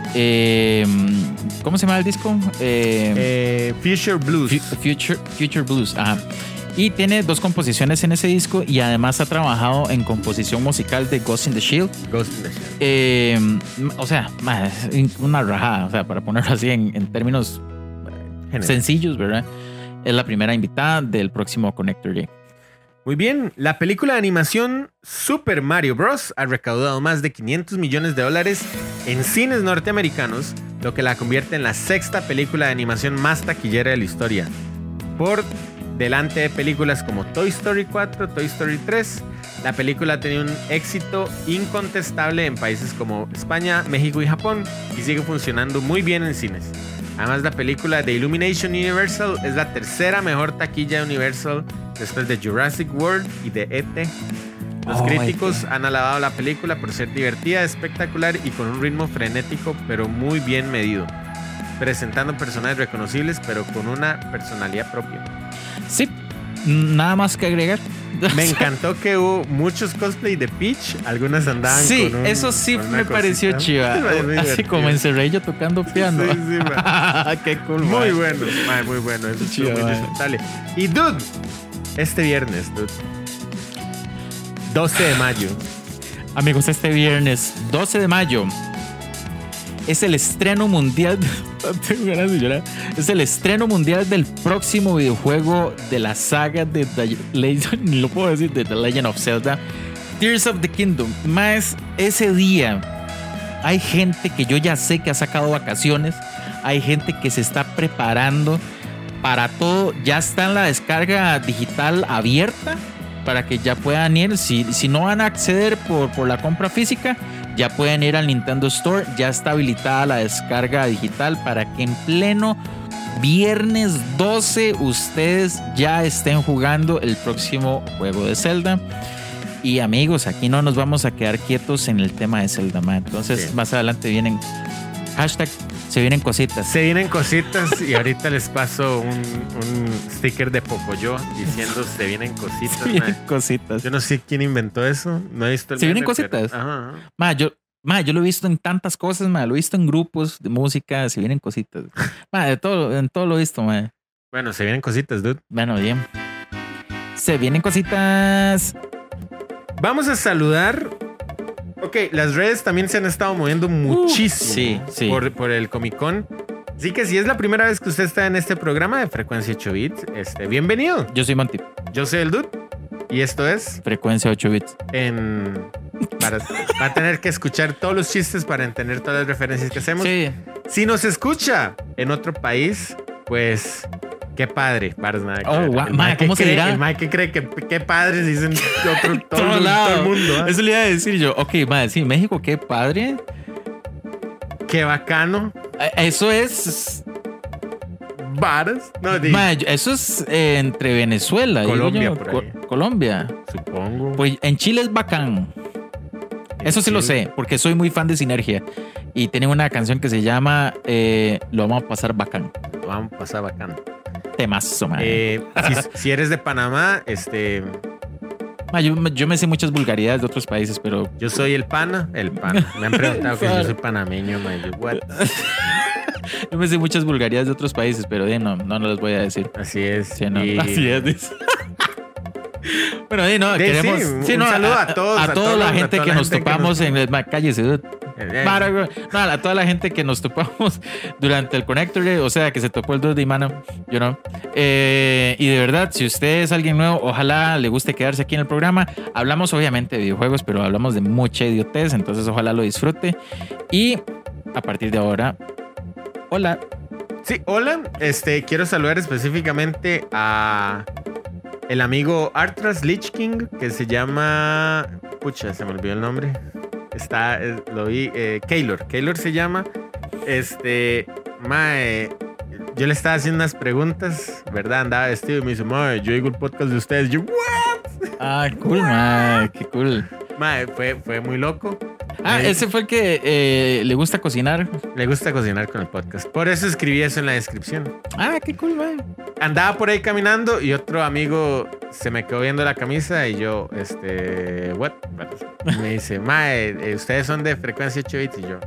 Eh, ¿Cómo se llama el disco? Eh, Eh, Future Blues. Fu- Future, Future Blues, ajá. Y tiene dos composiciones en ese disco y además ha trabajado en composición musical de Ghost in the Shield. Ghost in the Shell. Eh, o sea, ma, es una rajada, o sea, para ponerlo así en, en términos Genial. sencillos, ¿verdad? Es la primera invitada del próximo Connector Day. Muy bien, la película de animación Super Mario Bros. Ha recaudado más de quinientos millones de dólares en cines norteamericanos, lo que la convierte en la sexta película de animación más taquillera de la historia. Por delante de películas como Toy Story cuatro, Toy Story tres, la película ha tenido un éxito incontestable en países como España, México y Japón y sigue funcionando muy bien en cines. Además, la película de Illumination Universal es la tercera mejor taquilla de Universal después de Jurassic World y de E T. Los Oh, críticos E T han alabado la película por ser divertida, espectacular y con un ritmo frenético pero muy bien medido, presentando personajes reconocibles pero con una personalidad propia. Sí, nada más que agregar. Me encantó que hubo muchos cosplay de Peach, algunas andaban Sí, con un, eso sí con una me pareció cosita. chiva. Es muy Así divertido. como en Cerrello tocando piano. Sí, sí, man. Qué cool, Muy man. bueno, man, muy bueno. Eso Chido, estuvo muy man. disfrutable. Y dude, este viernes, dude, doce de mayo. Amigos, este viernes doce de mayo es el estreno mundial. Tengo ganas de llorar. Es el estreno mundial del próximo videojuego de la saga de The Legend, ni lo puedo decir, de The Legend of Zelda, Tears of the Kingdom. Más ese día hay gente que yo ya sé que ha sacado vacaciones, hay gente que se está preparando para todo. Ya está en la descarga digital abierta para que ya puedan ir. Si, si no van a acceder por, por la compra física, ya pueden ir al Nintendo Store. Ya está habilitada la descarga digital para que en pleno viernes doce ustedes ya estén jugando el próximo juego de Zelda. Y amigos, aquí no nos vamos a quedar quietos en el tema de Zelda, man. Entonces, Sí. más adelante vienen hashtag se vienen cositas. Se vienen cositas y ahorita les paso un, un sticker de Pocoyo diciendo se vienen cositas. Se vienen man. cositas. Yo no sé quién inventó eso. No he visto el Se vienen meme, pero- cositas. Ajá, ajá. Ma, yo, ma, yo lo he visto en tantas cosas, ma, lo he visto en grupos de música, se vienen cositas. Ma, de todo, en todo lo he visto, ma. Bueno, se vienen cositas, dude. Bueno, bien. Se vienen cositas. Vamos a saludar. Ok, las redes también se han estado moviendo muchísimo sí, sí. Por, por el Comic Con. Así que si es la primera vez que usted está en este programa de Frecuencia ocho bits, este, bienvenido. Yo soy Monty, Yo soy el Dude y esto es frecuencia ocho bits. en... Para, va a tener que escuchar todos los chistes para entender todas las referencias que hacemos. Sí. Si nos escucha en otro país, pues... Qué padre, Paras, nada que Oh, ver. guau, El ma, mae que ¿cómo se cree- dirá? El mae que cree que qué padres dicen otro, todo, Todo el, lado. todo el mundo. ¿ah? Eso le iba a decir yo. Ok, ma, sí, México, qué padre. Qué bacano. Eh, Eso es. Varas. No, di- Ma, eso es eh, entre Venezuela, digo Colombia, yo. por ahí. Co- Colombia. supongo. Pues en Chile es bacán. Eso sí lo Chile. sé, porque soy muy fan de Sinergia. Y tienen una canción que se llama eh, Lo vamos a pasar bacán. Vamos a pasar bacano. Temazo, man. Eh, si, si eres de Panamá, este, Ma, yo, yo me sé muchas vulgaridades de otros países, pero yo soy el pana, el pana. Me han preguntado que yo soy panameño, ma, yo, what? Yo me sé muchas vulgaridades de otros países, pero eh, no, no, no las voy a decir. Así es. Sí, no, y... Así es. Dice. Bueno, sí, no, Sí, queremos. sí, Sí, un no, saludo a todos, A, a toda todos, la a gente toda que la nos gente que topamos nos- en el. ma, Cállese, dude. Eh, Para, güey. No, a toda la gente que nos topamos durante el Connector Day, o sea, que se topó el dos de mano, you know. Eh, y de verdad, si usted es alguien nuevo, ojalá le guste quedarse aquí en el programa. Hablamos obviamente de videojuegos, pero hablamos de mucha idiotez, entonces ojalá lo disfrute. Y a partir de ahora, hola. Sí, hola. Este, quiero saludar específicamente a el amigo Artras Lich King, que se llama. Pucha, se me olvidó el nombre. Está, eh, lo vi. Eh, Keylor. Keylor se llama. Este. Mae. Yo le estaba haciendo unas preguntas, ¿verdad? Andaba vestido y me dice, mae, yo oigo el podcast de ustedes. Yo, ¿what? Ah, cool, mae, qué cool. Mae, fue, fue muy loco. Ah, Me- ese fue el que eh, le gusta cocinar. Le gusta cocinar con el podcast. Por eso escribí eso en la descripción. Ah, qué cool, mae. Andaba por ahí caminando y otro amigo se me quedó viendo la camisa y yo, este, what? Me dice, mae, eh, ustedes son de frecuencia ocho bits y yo.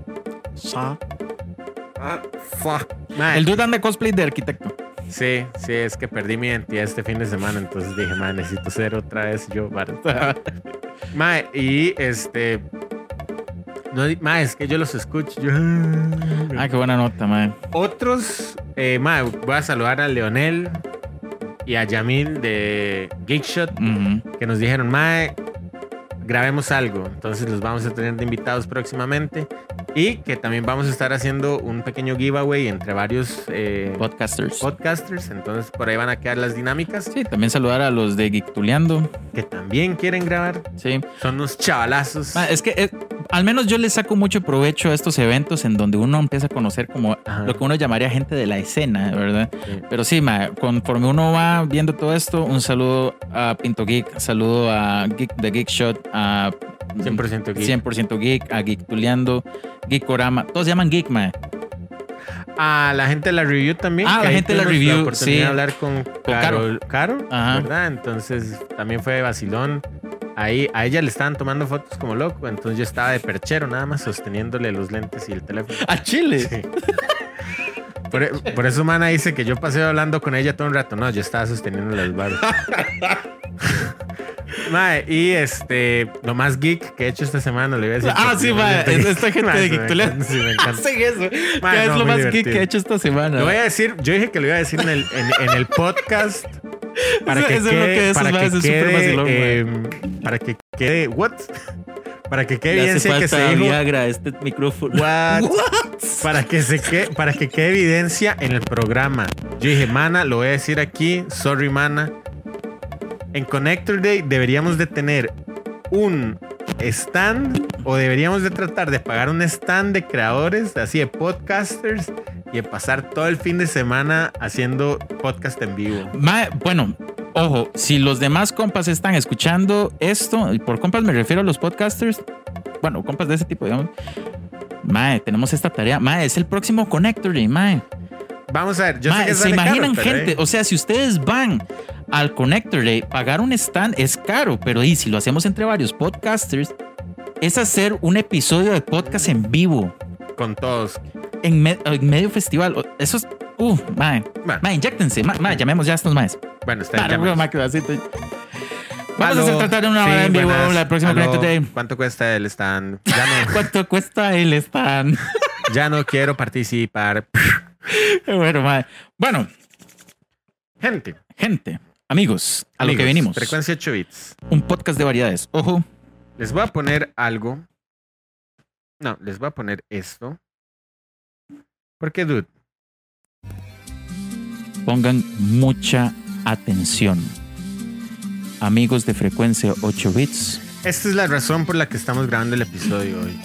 Ah, fuck. Mae, El dude anda cosplay de arquitecto. sí, sí, es que perdí mi identidad este fin de semana, entonces dije, mae, necesito ser otra vez yo. Vale. Mae, y este, no, di- mae, es que yo los escucho. Yo, Ah, qué buena nota, mae. Otros, eh, mae, voy a saludar a Leonel y a Yamil de Geekshot Ujú. que nos dijeron, mae, grabemos algo. Entonces los vamos a tener de invitados próximamente. Y que también vamos a estar haciendo un pequeño giveaway entre varios eh, Podcasters. podcasters. Entonces por ahí van a quedar las dinámicas Sí, también saludar a los de Geektuleando. que también quieren grabar. Sí. Son unos chavalazos. Ah, es que eh, al menos yo le saco mucho provecho a estos eventos en donde uno empieza a conocer como Ajá. lo que uno llamaría gente de la escena, ¿verdad? Sí. Pero sí, ma, conforme uno va viendo todo esto, un saludo a Pinto Geek, saludo a Geek de Geekshot, a cien por ciento geek. cien por ciento Geek, a Geektuleando, Geekorama, todos se llaman Geek, ma. A la gente de la review también. Ah, que la ahí gente de la tuvimos review, oportunidad sí. de hablar con, Carol, Caro, Ajá. ¿verdad? Entonces también fue de vacilón. Ahí a ella le estaban tomando fotos como loco. Entonces yo estaba de perchero, nada más sosteniéndole los lentes y el teléfono. A Chile. Sí. Por, por eso Mana dice que yo pasé hablando con ella todo un rato. No, yo estaba sosteniendo las barras. Mae, y este, lo más geek que he hecho esta semana, le voy a decir. Ah, sí, ma, es- esta gente Mae, de me Geektuleando. encanta, sí, me encanta. Hacen eso. Ma, ¿Qué es no, lo muy más geek divertido. que he hecho esta semana? Lo voy a decir, yo dije que lo iba a decir en el, en, en el podcast para Eso- que eso es lo que quede, esos para maes que es súper quede, vacilón, eh, para que quede, what? Para que quede Le hace evidencia que falta se dijo, Viagra a este micrófono. what? What? Para que se quede, para que quede evidencia en el programa. Yo dije, mana, lo voy a decir aquí, sorry, mana. En Connector Day deberíamos de tener un stand o deberíamos de tratar de pagar un stand de creadores, así de podcasters y de pasar todo el fin de semana haciendo podcast en vivo. Ma, bueno, ojo, si los demás compas están escuchando esto, y por compas me refiero a los podcasters, bueno, compas de ese tipo, digamos. Mae, tenemos esta tarea. Mae, es el próximo Connector Day, mae. Vamos a ver, yo sé Mae, que se sale imaginan caro, pero, gente, eh, o sea, si ustedes van al Connector Day, pagar un stand es caro, pero y si lo hacemos entre varios podcasters, es hacer un episodio de podcast en vivo, con todos. en, me- en medio festival. Eso es, uh, mae, Bueno, mae, inyéctense, mae, mae, llamemos ya a estos maes. bueno, está Para, bien. bro, mae, que así te- Vamos a hacer tratar de una hora en vivo la próxima Connector Day. ¿Cuánto cuesta el stand? Ya no, ¿Cuánto cuesta el stand? ya no quiero participar. bueno, mae. Bueno, Gente, gente, amigos, a lo amigos, que venimos. Frecuencia ocho bits. Un podcast de variedades. Ojo. Les voy a poner algo. No, les voy a poner esto. Porque, dude, Pongan mucha atención. Amigos de frecuencia ocho bits. esta es la razón por la que estamos grabando el episodio hoy.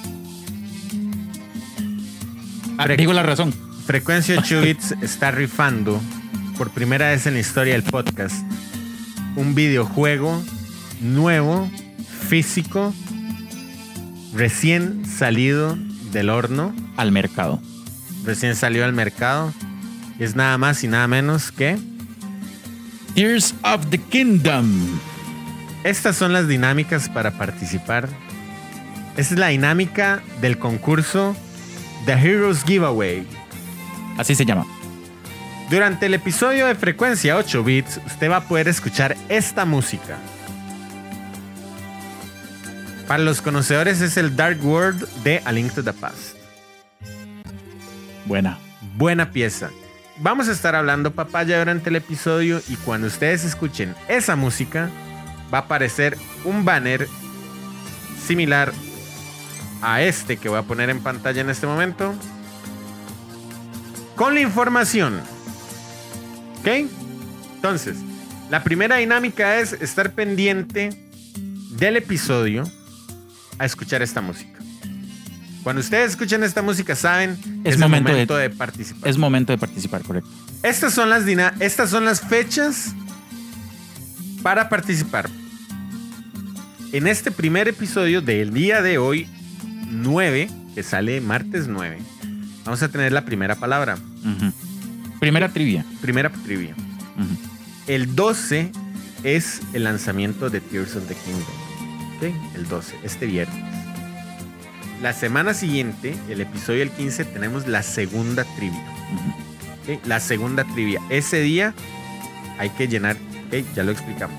Ah, Fre- digo la razón. Frecuencia ocho bits está rifando por primera vez en la historia del podcast un videojuego nuevo, físico, recién salido del horno, Al mercado. recién salió al mercado. Y es nada más y nada menos que... Tears of the Kingdom. Estas son las dinámicas para participar. Esta es la dinámica del concurso The Heroes Giveaway. Así se llama. Durante el episodio de Frecuencia ocho bits, usted va a poder escuchar esta música. Para los conocedores es el Dark World de A Link to the Past. Buena. Buena pieza. Vamos a estar hablando papaya durante el episodio y cuando ustedes escuchen esa música va a aparecer un banner similar a este que voy a poner en pantalla en este momento con la información. ¿Ok? Entonces, la primera dinámica es estar pendiente del episodio a escuchar esta música. Cuando ustedes escuchen esta música, saben, es, es momento, el momento de, de participar. Es momento de participar, correcto. Estas son las, estas son las fechas para participar. En este primer episodio del día de hoy, nueve, que sale martes nueve, vamos a tener la primera palabra. Uh-huh. Primera trivia. Primera trivia. Uh-huh. El doce es el lanzamiento de Tears of the Kingdom. ¿Okay? El doce, este viernes. La semana siguiente, el episodio del quince, tenemos la segunda trivia. Uh-huh. ¿Okay? La segunda trivia. Ese día hay que llenar, ¿okay? Ya lo explicamos.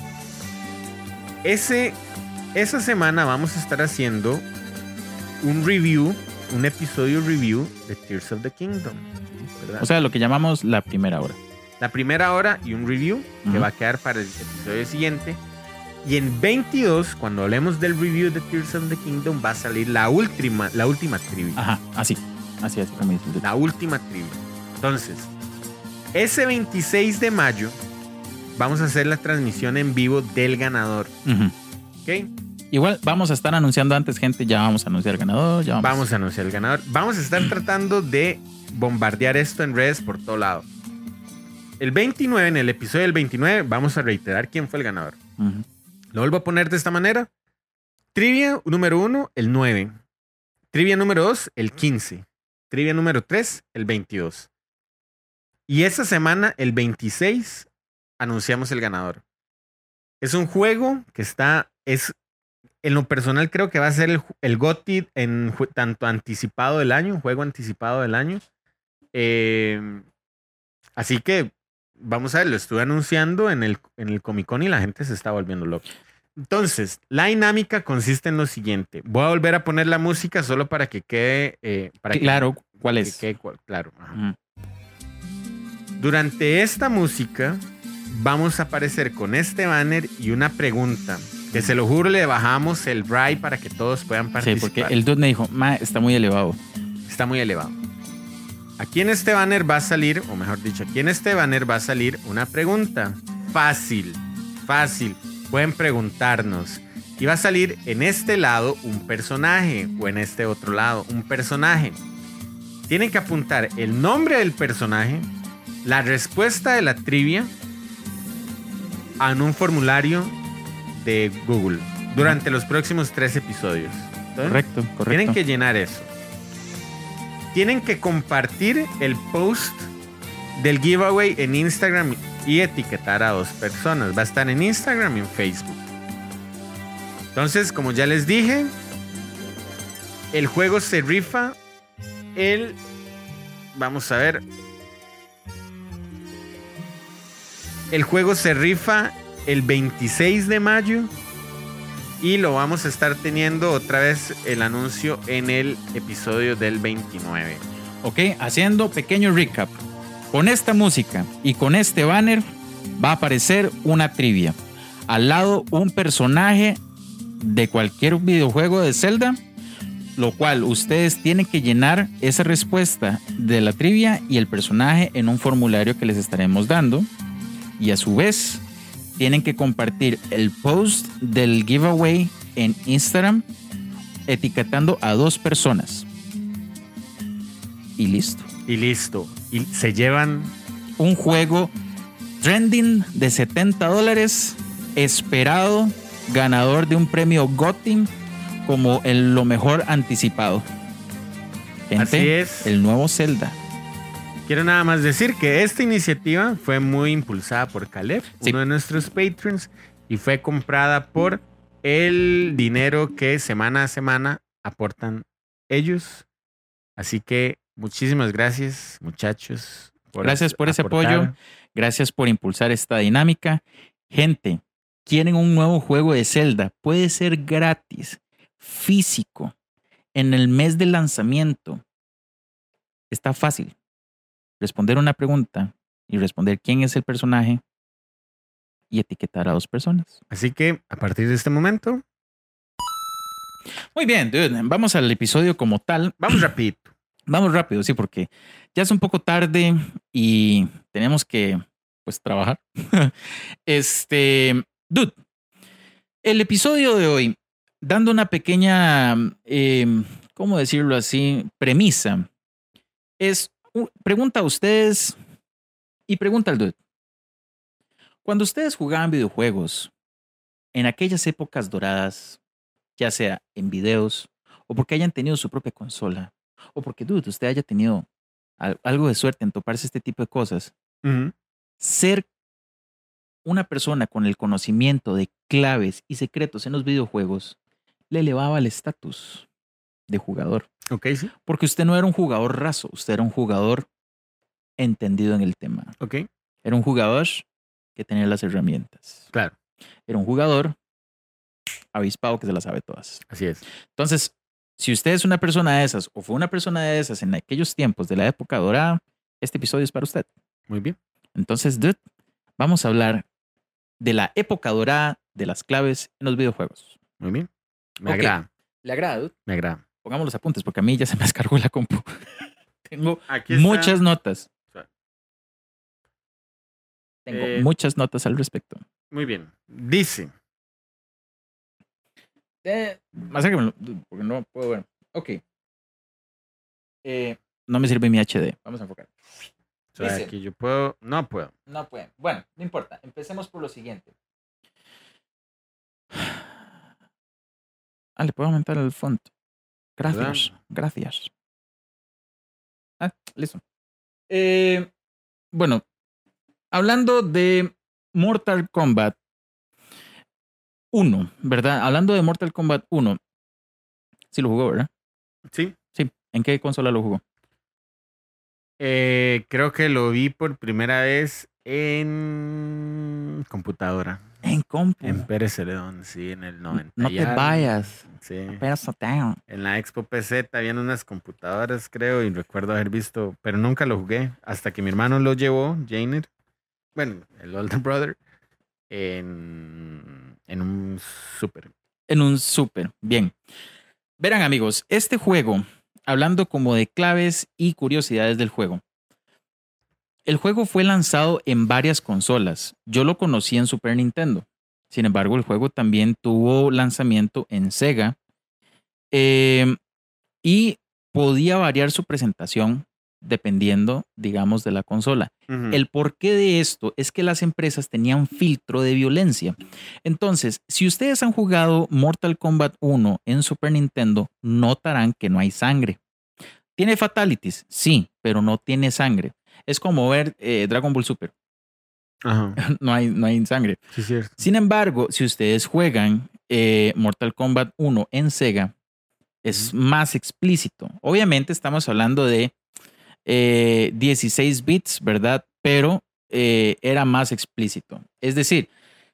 Ese, esa semana vamos a estar haciendo un review, un episodio review de Tears of the Kingdom. ¿Verdad? O sea, lo que llamamos la primera hora. La primera hora y un review uh-huh. que va a quedar para el episodio siguiente. Y en veintidós, cuando hablemos del review de Tears of the Kingdom, va a salir la última, la última trivia. Ajá, así. Así, así como dices. La última trivia. Entonces, ese veintiséis de mayo vamos a hacer la transmisión en vivo del ganador. Uh-huh. ¿Ok? Igual vamos a estar anunciando antes, gente. Ya vamos a anunciar el ganador. Ya vamos. vamos a anunciar el ganador. Vamos a estar tratando de bombardear esto en redes por todo lado. El veintinueve, en el episodio del veintinueve, vamos a reiterar quién fue el ganador. Uh-huh. Lo vuelvo a poner de esta manera. Trivia número uno, el nueve. Trivia número dos, el quince. Trivia número tres, el veintidós. Y esa semana, el veintiséis, anunciamos el ganador. Es un juego que está... es En lo personal creo que va a ser el, el G O T Y en tanto anticipado del año, juego anticipado del año. Eh, así que vamos a ver, lo estuve anunciando en el, en el Comic Con y la gente se está volviendo loca. Entonces, la dinámica consiste en lo siguiente. Voy a volver a poner la música solo para que quede... Eh, para claro, que, ¿cuál que es? Quede, claro. Uh-huh. Durante esta música vamos a aparecer con este banner y una pregunta. Que se lo juro, le bajamos el bright para que todos puedan participar. Sí, porque el dude me dijo, ma, está muy elevado. Está muy elevado. Aquí en este banner va a salir, o mejor dicho, aquí en este banner va a salir una pregunta. Fácil, fácil. Pueden preguntarnos. Y va a salir en este lado un personaje, o en este otro lado un personaje. Tienen que apuntar el nombre del personaje, la respuesta de la trivia, en un formulario de Google durante los próximos tres episodios. ¿Entonces? Correcto, correcto. Tienen que llenar eso. Tienen que compartir el post del giveaway en Instagram y etiquetar a dos personas. Va a estar en Instagram y en Facebook. Entonces, como ya les dije, el juego se rifa el... Vamos a ver. El juego se rifa el veintiséis de mayo y lo vamos a estar teniendo otra vez el anuncio en el episodio del veintinueve. Ok, haciendo pequeño recap. Con esta música y con este banner va a aparecer una trivia. Al lado un personaje de cualquier videojuego de Zelda, lo cual ustedes tienen que llenar esa respuesta de la trivia y el personaje en un formulario que les estaremos dando. Y a su vez tienen que compartir el post del giveaway en Instagram etiquetando a dos personas. Y listo. Y listo. Y se llevan un juego trending de setenta dólares, esperado, ganador de un premio G O T Y como el, lo mejor anticipado. Gente, así es. El nuevo Zelda. Quiero nada más decir que esta iniciativa fue muy impulsada por Caleb, sí. uno de nuestros patrons, y fue comprada por el dinero que semana a semana aportan ellos Así que muchísimas gracias, muchachos. Por gracias por ese aportar. apoyo. Gracias por impulsar esta dinámica. Gente, ¿quieren un nuevo juego de Zelda? Puede ser gratis, físico, en el mes de lanzamiento. Está fácil. Responder una pregunta y responder quién es el personaje y etiquetar a dos personas. Así que a partir de este momento. Muy bien, dude. Vamos al episodio como tal. Vamos rápido. Vamos rápido, sí, porque ya es un poco tarde y tenemos que, pues, trabajar. este, dude, el episodio de hoy, dando una pequeña, eh, ¿cómo decirlo así? Premisa, es, uh, pregunta a ustedes y pregunta al dude. Cuando ustedes jugaban videojuegos, en aquellas épocas doradas, ya sea en videos o porque hayan tenido su propia consola, o porque, dude, usted haya tenido algo de suerte en toparse este tipo de cosas, uh-huh. ser una persona con el conocimiento de claves y secretos en los videojuegos le elevaba el estatus de jugador. Ok, sí. Porque usted no era un jugador raso, usted era un jugador entendido en el tema. Ok. Era un jugador que tenía las herramientas. Claro. Era un jugador avispado que se las sabe todas. Así es. Entonces, si usted es una persona de esas o fue una persona de esas en aquellos tiempos de la época dorada, este episodio es para usted. Muy bien. Entonces, dude, vamos a hablar de la época dorada de las claves en los videojuegos. Muy bien. Me okay. agrada. ¿Le agrada, dude? Me agrada. Pongamos los apuntes porque a mí ya se me descargó la compu. Tengo Aquí está. muchas notas. Tengo eh, muchas notas al respecto. Muy bien. Dice. Eh, acércamelo, porque no puedo ver. Ok. Eh, no me sirve mi H D. Vamos a enfocar. O sea, Dice, aquí yo puedo. No puedo. No pueden. Bueno, no importa. Empecemos por lo siguiente. Ah, le puedo aumentar el font. Gracias. ¿verdad? Gracias. Ah, listo. Eh, bueno, hablando de Mortal Kombat uno, ¿verdad? Hablando de Mortal Kombat uno. Sí lo jugó, ¿verdad? Sí. Sí. ¿En qué consola lo jugó? Eh, creo que lo vi por primera vez en computadora. En compu. En Pérez Celedón, sí, en el noventa. No te vayas. Sí. No en la Expo P Z habían unas computadoras, creo, y recuerdo haber visto, pero nunca lo jugué, hasta que mi hermano lo llevó, Jainer, bueno, el older brother, en, en un súper. En un súper, bien. Verán, amigos, este juego, hablando como de claves y curiosidades del juego. El juego fue lanzado en varias consolas. Yo lo conocí en Super Nintendo. Sin embargo, el juego también tuvo lanzamiento en Sega eh, y podía variar su presentación dependiendo, digamos, de la consola. Uh-huh. El porqué de esto es que las empresas tenían filtro de violencia. Entonces, si ustedes han jugado Mortal Kombat uno en Super Nintendo, notarán que no hay sangre. ¿Tiene fatalities? Sí, pero no tiene sangre. Es como ver eh, Dragon Ball Super. Ajá. no, hay, no hay sangre. Sí, cierto. Sin embargo, si ustedes juegan eh, Mortal Kombat uno en Sega, es uh-huh. más explícito. Obviamente estamos hablando de eh, dieciséis bits, ¿verdad? Pero eh, era más explícito. Es decir,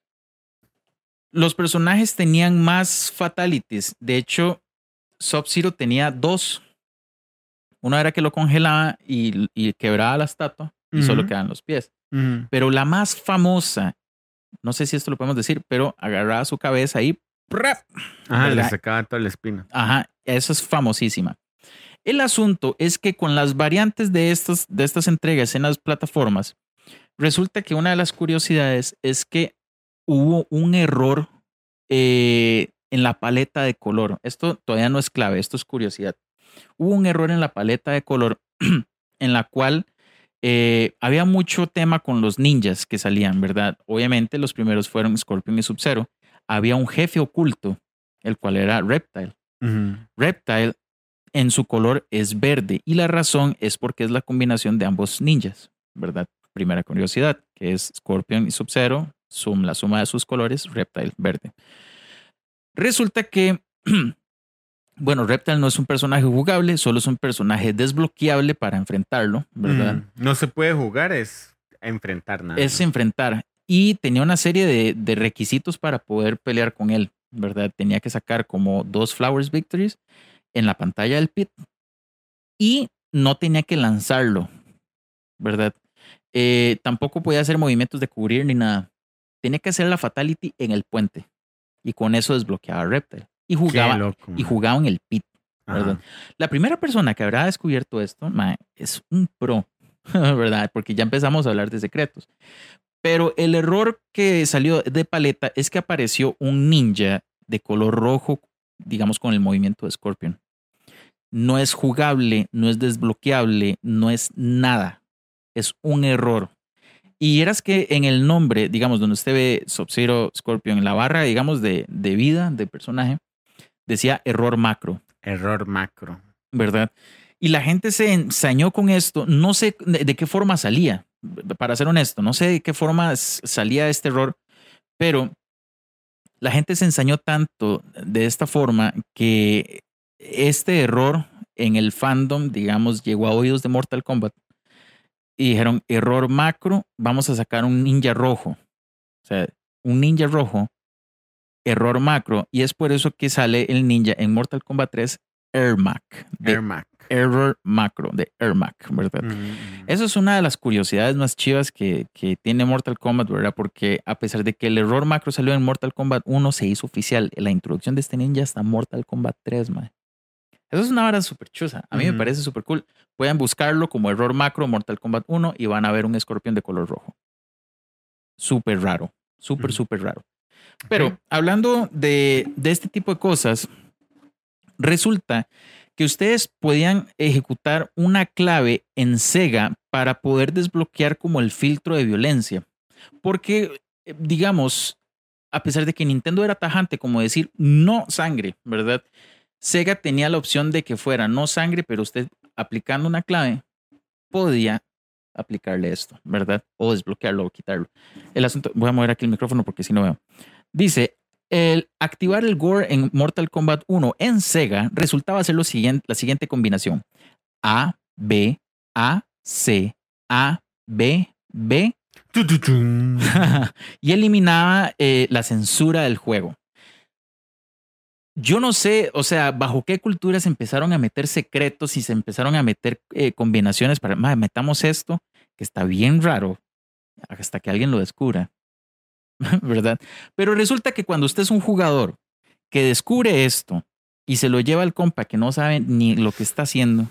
los personajes tenían más fatalities. De hecho, Sub-Zero tenía dos. Una era que lo congelaba y, y quebraba la estatua y uh-huh. solo quedaban los pies. Uh-huh. Pero la más famosa, no sé si esto lo podemos decir, pero agarraba su cabeza y Ajá, le sacaba toda la espina. Ajá, eso es famosísima. El asunto es que con las variantes de estas, de estas entregas en las plataformas, resulta que una de las curiosidades es que hubo un error eh, en la paleta de color. Esto todavía no es clave, esto es curiosidad. Hubo un error en la paleta de color en la cual eh, había mucho tema con los ninjas que salían, ¿verdad? Obviamente los primeros fueron Scorpion y Sub-Zero. Había un jefe oculto, el cual era Reptile. Uh-huh. Reptile en su color es verde y la razón es porque es la combinación de ambos ninjas, ¿verdad? Primera curiosidad, que es Scorpion y Sub-Zero, sum, la suma de sus colores, Reptile verde. Resulta que Bueno, Reptile no es un personaje jugable, solo es un personaje desbloqueable para enfrentarlo, ¿verdad? Mm, no se puede jugar, es enfrentar nada. Es enfrentar. Y tenía una serie de, de requisitos para poder pelear con él, ¿verdad? Tenía que sacar como dos Flowers Victories en la pantalla del pit y no tenía que lanzarlo, ¿verdad? Eh, tampoco podía hacer movimientos de cubrir ni nada. Tenía que hacer la Fatality en el puente y con eso desbloqueaba a Reptile. Y jugaba, Qué loco, y man. jugaba en el pit, ¿verdad? Ajá. La primera persona que habrá descubierto esto, man, es un pro, ¿verdad? Porque ya empezamos a hablar de secretos. Pero el error que salió de paleta es que apareció un ninja de color rojo, digamos, con el movimiento de Scorpion. No es jugable, no es desbloqueable, no es nada. Es un error. Y eras que en el nombre, digamos, donde usted ve Sub-Zero Scorpion, en la barra, digamos, de, de vida del personaje, decía error macro, Error macro. ¿verdad? Y la gente se ensañó con esto. No sé de, de qué forma salía, para ser honesto. No sé de qué forma salía este error, pero la gente se ensañó tanto de esta forma que este error en el fandom, digamos, llegó a oídos de Mortal Kombat y dijeron, error macro, vamos a sacar un ninja rojo. O sea, un ninja rojo, error macro, y es por eso que sale el ninja en Mortal Kombat tres, Ermac. de Ermac. Error macro, de Ermac, ¿verdad? Mm. Eso es una de las curiosidades más chivas que, que tiene Mortal Kombat, ¿verdad? Porque a pesar de que el error macro salió en Mortal Kombat uno, se hizo oficial. La introducción de este ninja hasta Mortal Kombat tres, man. Eso es una vara súper chusa. A mí Ujú. me parece súper cool. Pueden buscarlo como error macro Mortal Kombat uno y van a ver un escorpión de color rojo. Súper raro. Súper, Ujú. súper raro. Pero Ok. hablando de, de este tipo de cosas, resulta que ustedes podían ejecutar una clave en Sega para poder desbloquear como el filtro de violencia. Porque, eh, digamos, a pesar de que Nintendo era tajante, como decir no sangre, ¿verdad? Sega tenía la opción de que fuera no sangre, pero usted aplicando una clave podía aplicarle esto, ¿verdad? O desbloquearlo o quitarlo. El asunto, voy a mover aquí el micrófono porque si no veo. Dice, el activar el gore en Mortal Kombat uno en Sega resultaba ser lo siguiente, la siguiente combinación. A, B, A, C, A, B, B. Tu, tu, tun. Y eliminaba eh, la censura del juego. Yo no sé, o sea, bajo qué culturas empezaron a meter secretos y se empezaron a meter eh, combinaciones para, "Mae, metamos esto, que está bien raro, hasta que alguien lo descubra", ¿verdad? Pero resulta que cuando usted es un jugador que descubre esto y se lo lleva al compa que no sabe ni lo que está haciendo,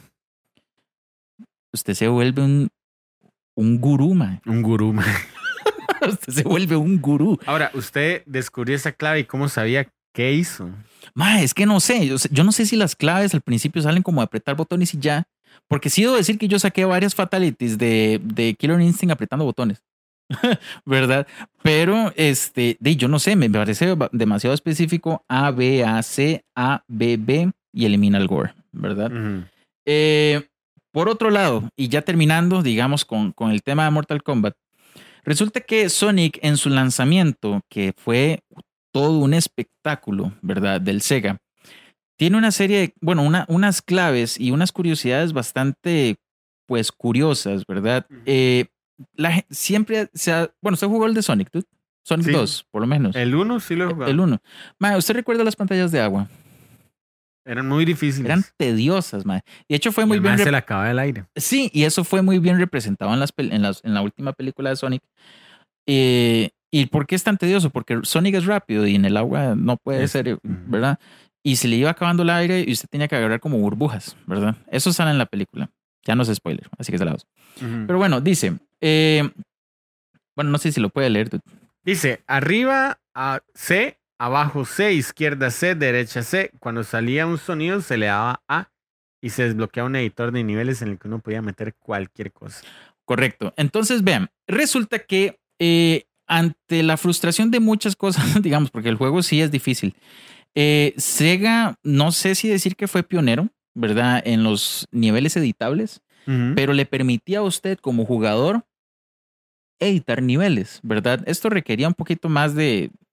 usted se vuelve un, un gurú, mae. Un gurú, man. Usted se vuelve un gurú. Ahora, usted descubrió esa clave y cómo sabía qué hizo. Mae, es que no sé, yo, sé- yo no sé si las claves al principio salen como de apretar botones y ya, porque sí debo decir que yo saqué varias fatalities de, de Killer Instinct apretando botones, ¿verdad? Pero este, de, yo no sé, me parece ba- demasiado específico. A, B, A, C, A, B, B y elimina el gore, ¿verdad? Ujú. Eh, por otro lado, y ya terminando, digamos, con, con el tema de Mortal Kombat, resulta que Sonic en su lanzamiento, que fue todo un espectáculo, ¿verdad? Del Sega, tiene una serie de, bueno, una, unas claves y unas curiosidades bastante, pues, curiosas, ¿verdad? Ujú. Eh, la, gen- siempre se ha, bueno, usted jugó el de Sonic, ¿tú? Sonic Sí. dos, por lo menos. El uno sí lo he jugado. El uno. Ma, ¿usted recuerda las pantallas de agua? Eran muy difíciles. Eran tediosas, ma. De hecho, fue Y muy bien. además rep- se le acaba el aire. Sí, y eso fue muy bien representado en, las, pel- en, las, en la última película de Sonic. Eh, ¿Y por qué es tan tedioso? Porque Sonic es rápido y en el agua no puede Es- ser, ujú. ¿verdad? Y se le iba acabando el aire y usted tenía que agarrar como burbujas, ¿verdad? Eso sale en la película. Ya no es spoiler, así que se la dos. Ujú. Pero bueno, dice, eh, bueno, no sé si lo puede leer. dude. Dice, arriba a C, abajo C, izquierda C, derecha C. Cuando salía un sonido se le daba A y se desbloqueaba un editor de niveles en el que uno podía meter cualquier cosa. Correcto. Entonces, vean, resulta que eh, ante la frustración de muchas cosas, digamos, porque el juego sí es difícil, eh, Sega, no sé si decir que fue pionero, ¿verdad? En los niveles editables, Ujú. pero le permitía a usted como jugador editar niveles, ¿verdad? Esto requería un poquito más de,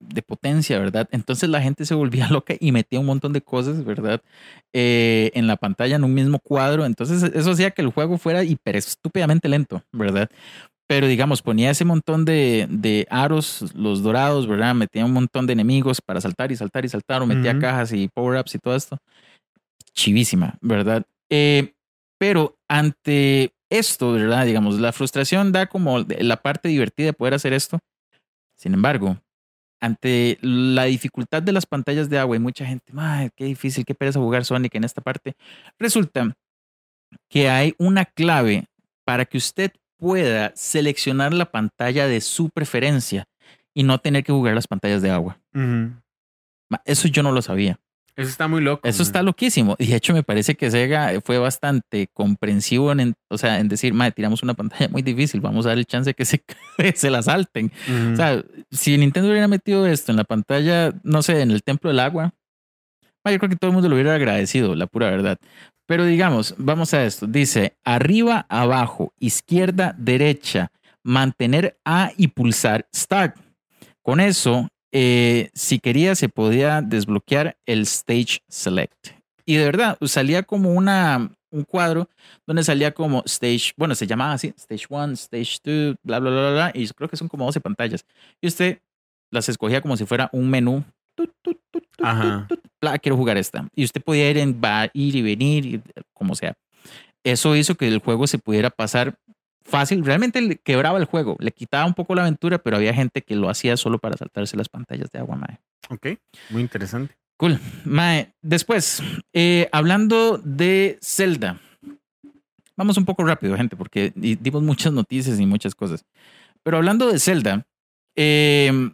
de potencia, ¿verdad? Entonces la gente se volvía loca y metía un montón de cosas, ¿verdad? Eh, en la pantalla, en un mismo cuadro. Entonces eso hacía que el juego fuera hiper estúpidamente lento, ¿verdad? Pero digamos, ponía ese montón de, de aros, los dorados, ¿verdad? Metía un montón de enemigos para saltar y saltar y saltar, o metía Ujú. cajas y power-ups y todo esto. Chivísima, ¿verdad? Eh, pero ante esto, ¿verdad? Digamos, la frustración da como la parte divertida de poder hacer esto. Sin embargo, ante la dificultad de las pantallas de agua y mucha gente, ¡ay, qué difícil, qué pereza jugar Sonic en esta parte! Resulta que hay una clave para que usted pueda seleccionar la pantalla de su preferencia y no tener que jugar las pantallas de agua. Ujú. Ma, Eso yo no lo sabía. Eso está muy loco. Eso man. está loquísimo. Y de hecho me parece que Sega fue bastante comprensivo en, o sea, en decir, madre, tiramos una pantalla muy difícil, vamos a dar el chance de que se, se la salten. Ujú. O sea, si Nintendo hubiera metido esto en la pantalla, no sé, en el Templo del Agua, ma, yo creo que todo el mundo lo hubiera agradecido, la pura verdad. Pero digamos, vamos a esto. Dice, arriba, abajo, izquierda, derecha, mantener A y pulsar Start. Con eso, eh, si quería, se podía desbloquear el Stage Select. Y de verdad, salía como una, un cuadro donde salía como Stage, bueno, se llamaba así, Stage uno, Stage dos, bla, bla, bla, bla, y creo que son como doce pantallas. Y usted las escogía como si fuera un menú. Tut, tut, tut, tut, Ajá. tut, tut, bla, quiero jugar esta. Y usted podía ir, en, va, ir y venir, y, como sea. Eso hizo que el juego se pudiera pasar fácil. Realmente le quebraba el juego, le quitaba un poco la aventura, pero había gente que lo hacía solo para saltarse las pantallas de agua, mae. Ok, muy interesante. Cool. Mae, después, eh, hablando de Zelda. Vamos un poco rápido, gente, porque di- dimos muchas noticias y muchas cosas. Pero hablando de Zelda, eh,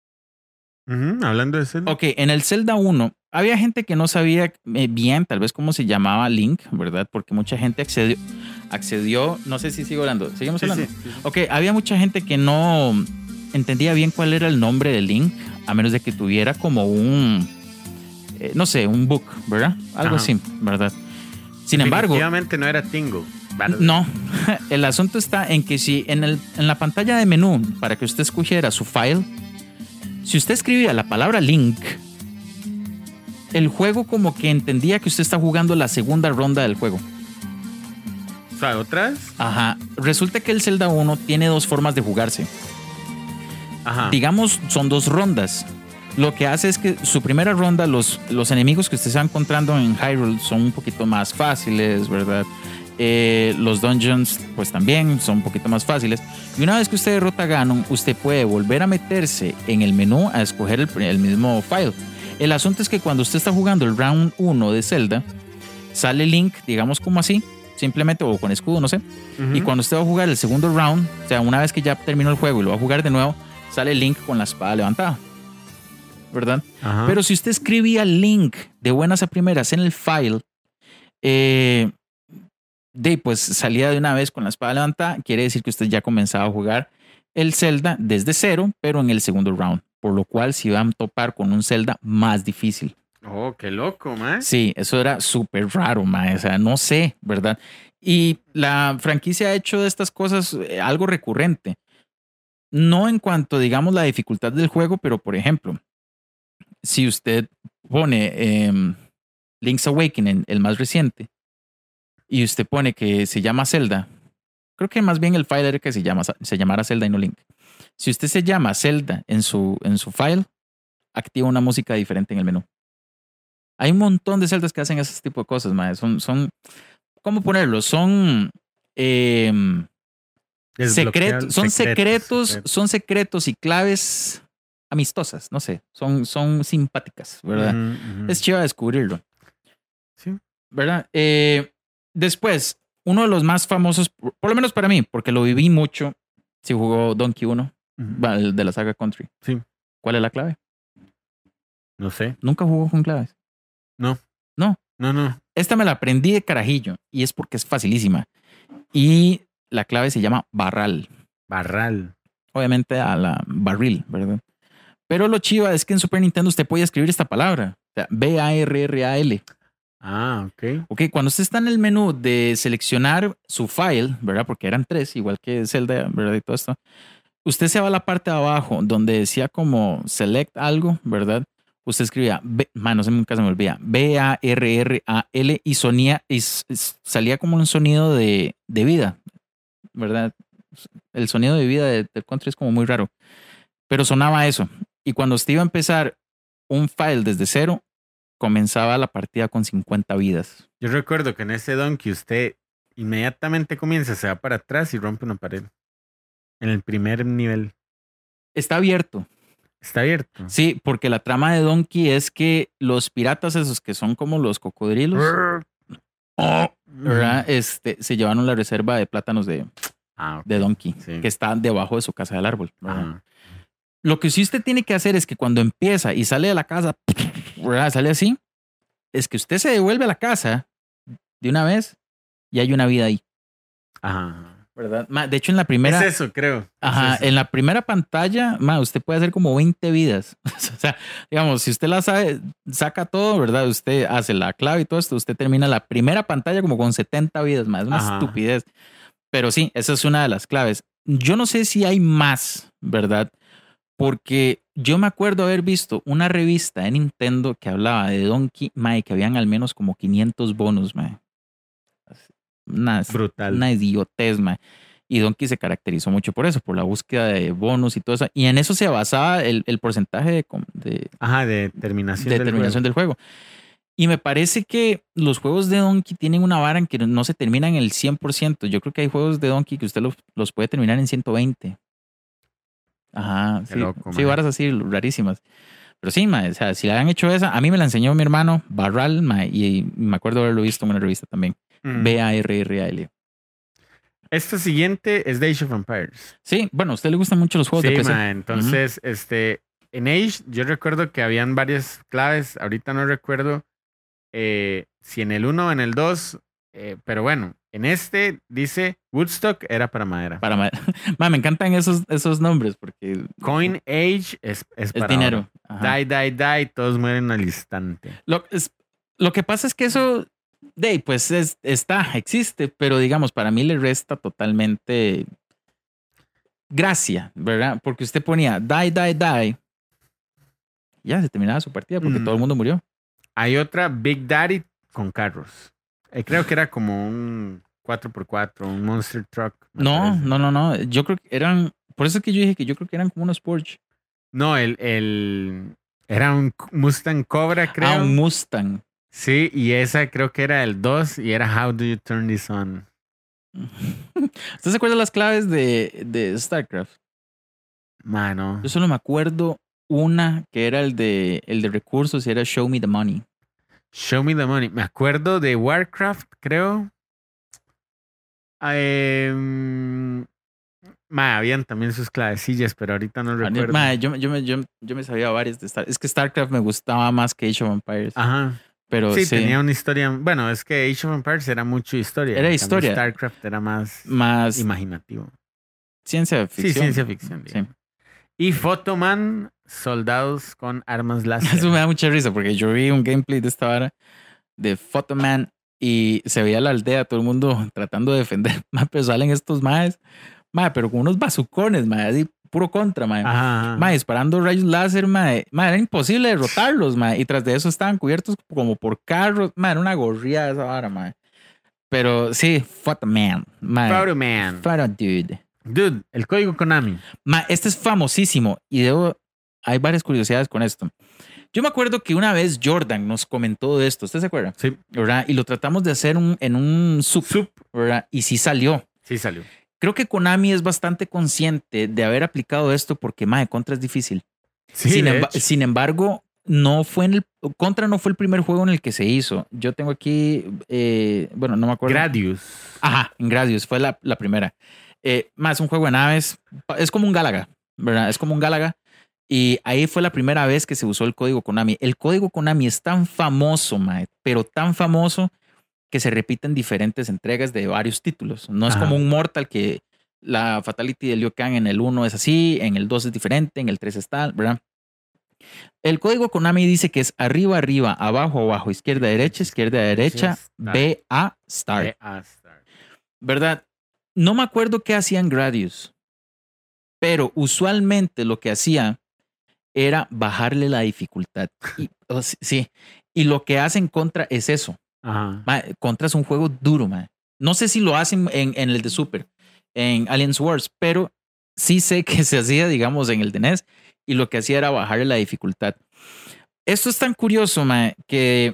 Ujú, hablando de Zelda. ok, en el Zelda uno había gente que no sabía eh, bien, tal vez cómo se llamaba Link, ¿verdad? Porque mucha gente accedió, accedió, no sé si sigo hablando, ¿seguimos Sí, hablando? sí, sí, sí. Ok, había mucha gente que no entendía bien cuál era el nombre de Link, a menos de que tuviera como un, eh, no sé, un book, ¿verdad? Algo Ajá. así, ¿verdad? Sin embargo, Definitivamente no era Tingo. ¿verdad? no, el asunto está en que si en, el, en la pantalla de menú, para que usted escogiera su file, si usted escribía la palabra Link, el juego como que entendía que usted está jugando la segunda ronda del juego. O sea, ¿otras? Ajá. Resulta que el Zelda uno tiene dos formas de jugarse. Ajá. Digamos, son dos rondas. Lo que hace es que su primera ronda, los, los enemigos que usted se va encontrando en Hyrule son un poquito más fáciles, ¿verdad? Eh, los dungeons, pues también son un poquito más fáciles. Y una vez que usted derrota a Ganon, usted puede volver a meterse en el menú a escoger el, el mismo file. El asunto es que cuando usted está jugando el round uno de Zelda, sale Link, digamos como así, simplemente, o con escudo, no sé. Ujú. Y cuando usted va a jugar el segundo round, o sea, una vez que ya terminó el juego y lo va a jugar de nuevo, sale Link con la espada levantada, ¿verdad? Ajá. Pero si usted escribía Link de buenas a primeras en el file, eh, de pues salía de una vez con la espada levantada, quiere decir que usted ya comenzaba a jugar el Zelda desde cero, pero en el segundo round, por lo cual se iban a topar con un Zelda más difícil. Oh, qué loco, man. Sí, eso era súper raro, ma. O sea, no sé, ¿verdad? Y la franquicia ha hecho de estas cosas eh, algo recurrente. No en cuanto, digamos, la dificultad del juego, pero por ejemplo, si usted pone eh, Link's Awakening, el más reciente, y usted pone que se llama Zelda, creo que más bien el file era que se, llama, se llamara Zelda y no Link. Si usted se llama Zelda en su, en su file, activa una música diferente en el menú. Hay un montón de Zeldas que hacen ese tipo de cosas, ma. Son, son, ¿cómo ponerlo? Son eh, secretos, son secretos, secretos. son secretos y claves amistosas, no sé, son, son simpáticas, ¿verdad? Ujú, ujú. Es chido descubrirlo, Sí. ¿verdad? Eh, después, uno de los más famosos, por por lo menos para mí, porque lo viví mucho, si jugó Donkey uno, Ujú. va, el de la saga Country. Sí. ¿Cuál es la clave? No sé. Nunca jugó con claves. No. No. No, no. Esta me la aprendí de carajillo y es porque es facilísima. Y la clave se llama barral. Barral. Obviamente a la barril, ¿verdad? Pero lo chiva es que en Super Nintendo usted podía escribir esta palabra. O sea, B A R R A L. Ah, ok. Ok, cuando usted está en el menú de seleccionar su file, ¿verdad? Porque eran tres, igual que Zelda, ¿verdad? Y todo esto. usted se va a la parte de abajo donde decía como select algo, ¿verdad? Usted escribía, B, man, no sé, nunca se me olvida, B A R R A L y sonía, y s- s- salía como un sonido de, de vida, ¿verdad? El sonido de vida de- del country es como muy raro, pero sonaba eso. Y cuando usted iba a empezar un file desde cero, comenzaba la partida con cincuenta vidas. Yo recuerdo que en ese Donkey usted inmediatamente comienza, se va para atrás y rompe una pared. En el primer nivel. Está abierto. Está abierto. Sí, porque la trama de Donkey es que los piratas esos que son como los cocodrilos, ¿verdad? Este, se llevaron la reserva de plátanos de, Ah, ok. de Donkey, Sí. que está debajo de su casa del árbol, ¿verdad? Ajá. Lo que sí usted tiene que hacer es que cuando empieza y sale de la casa, ¿verdad? Sale así, es que usted se devuelve a la casa de una vez y hay una vida ahí, Ajá. ¿verdad? Ma, de hecho, en la primera... Es eso, creo. Es Ajá, eso. en la primera pantalla, ma, usted puede hacer como veinte vidas. O sea, digamos, si usted la sabe, saca todo, ¿verdad? Usted hace la clave y todo esto, usted termina la primera pantalla como con setenta vidas, más. Es una Ajá. estupidez. Pero sí, esa es una de las claves. Yo no sé si hay más, ¿verdad? Porque yo me acuerdo haber visto una revista de Nintendo que hablaba de Donkey, ma, y que habían al menos como quinientos bonus, ma. Una, Brutal. una idiotez, ma. Y Donkey se caracterizó mucho por eso, por la búsqueda de bonus y todo eso. Y en eso se basaba el, el porcentaje de, com- de, Ajá, de terminación de del terminación juego. del juego. Y me parece que los juegos de Donkey tienen una vara en que no se terminan en el cien por ciento. Yo creo que hay juegos de Donkey que usted los, los puede terminar en ciento veinte. Ajá, Qué sí, loco, sí, ma. varas así rarísimas. Pero sí, ma, o sea, si le han hecho esa, a mí me la enseñó mi hermano Barral, ma, y me acuerdo haberlo visto en una revista también. Mm. B A R R A L. Esto siguiente es de Age of Empires. Sí, bueno, a usted le gustan mucho los juegos de Sí, P C. ma, entonces, este, en Age yo recuerdo que habían varias claves, ahorita no recuerdo eh, si en el uno o en el dos, eh, pero bueno, en este dice Woodstock era para madera. Para ma- ma, me encantan esos, esos nombres porque Coin Age es, es es para dinero. oro. Ajá. Die, die, die, todos mueren al instante. Lo, es- lo que pasa es que eso, de ahí, pues es- está, existe, pero digamos, para mí le resta totalmente gracia, ¿verdad? Porque usted ponía die, die, die. Ya se terminaba su partida porque Mm. todo el mundo murió. Hay otra Big Daddy con carros. Eh, creo que era como un cuatro por cuatro, un Monster Truck. me No, parece. no, no, no. Yo creo que eran, por eso es que yo dije que yo creo que eran como unos Porsche. No, el, el era un Mustang Cobra, creo. Ah, un Mustang. Sí, y esa creo que era el dos y era How Do You Turn This On. ¿Usted se acuerda las claves de, de StarCraft? Mano. Yo solo me acuerdo una que era el de, el de recursos y era Show Me the Money. Show Me the Money. Me acuerdo de Warcraft, creo. Em, ma, habían también sus clavecillas, pero ahorita no recuerdo. Ma, yo, yo, me, yo, yo me sabía varias de Star. Es que StarCraft me gustaba más que Age of Empires. Ajá. Pero Sí, sí, tenía una historia. Bueno, es que Age of Empires era mucho historia. Era En cambio, historia. StarCraft era más más imaginativo. ciencia ficción. Sí, ciencia ficción. Sí. digamos. Y Photoman, soldados con armas láser. Eso me da mucha risa porque yo vi un gameplay de esta vara de Photoman y se veía la aldea, todo el mundo tratando de defender. Ma, pero salen estos maes, ma, pero con unos bazucones, ma, así, puro contra, ma. Ajá. Ma, disparando rayos láser, ma, ma, era imposible derrotarlos, ma, y tras de eso estaban cubiertos como por carros, ma, era una gorría esa vara, ma. Pero sí, Photoman, ma. Photoman. Photo dude. Dude, el código Konami. Ma, este es famosísimo y debo, hay varias curiosidades con esto. Yo me acuerdo que una vez Jordan nos comentó de esto, ¿usted se acuerda? Sí. ¿Verdad? Y lo tratamos de hacer un- en un sub, Sup. ¿verdad? Y sí salió. Sí salió. Creo que Konami es bastante consciente de haber aplicado esto porque, mae, Contra es difícil. Sí, sin, de emba- hecho. sin embargo, no fue en el, Contra no fue el primer juego en el que se hizo. Yo tengo aquí, eh, bueno, no me acuerdo. Gradius. Ajá, en Gradius fue la, la primera. Eh, más un juego de naves. Es como un Galaga, ¿verdad? Es como un Galaga. Y ahí fue la primera vez que se usó el código Konami. El código Konami es tan famoso, mae, pero tan famoso que se repiten diferentes entregas de varios títulos. No es Ajá. como un Mortal que la Fatality de Liu Kang en el uno es así, en el dos es diferente, en el tres está, ¿verdad? El código Konami dice que es arriba, arriba, abajo, abajo, izquierda, derecha, izquierda, derecha, B, A, start. B A Start. ¿Verdad? No me acuerdo qué hacían Gradius. Pero usualmente lo que hacía era bajarle la dificultad. Y, o sea, sí, y lo que hacen Contra es eso. Ajá. Ma, Contra es un juego duro, man. No sé si lo hacen en, en el de Super, en Alien Wars, pero sí sé que se hacía, digamos, en el de N E S, y lo que hacía era bajarle la dificultad. Esto es tan curioso, man, que,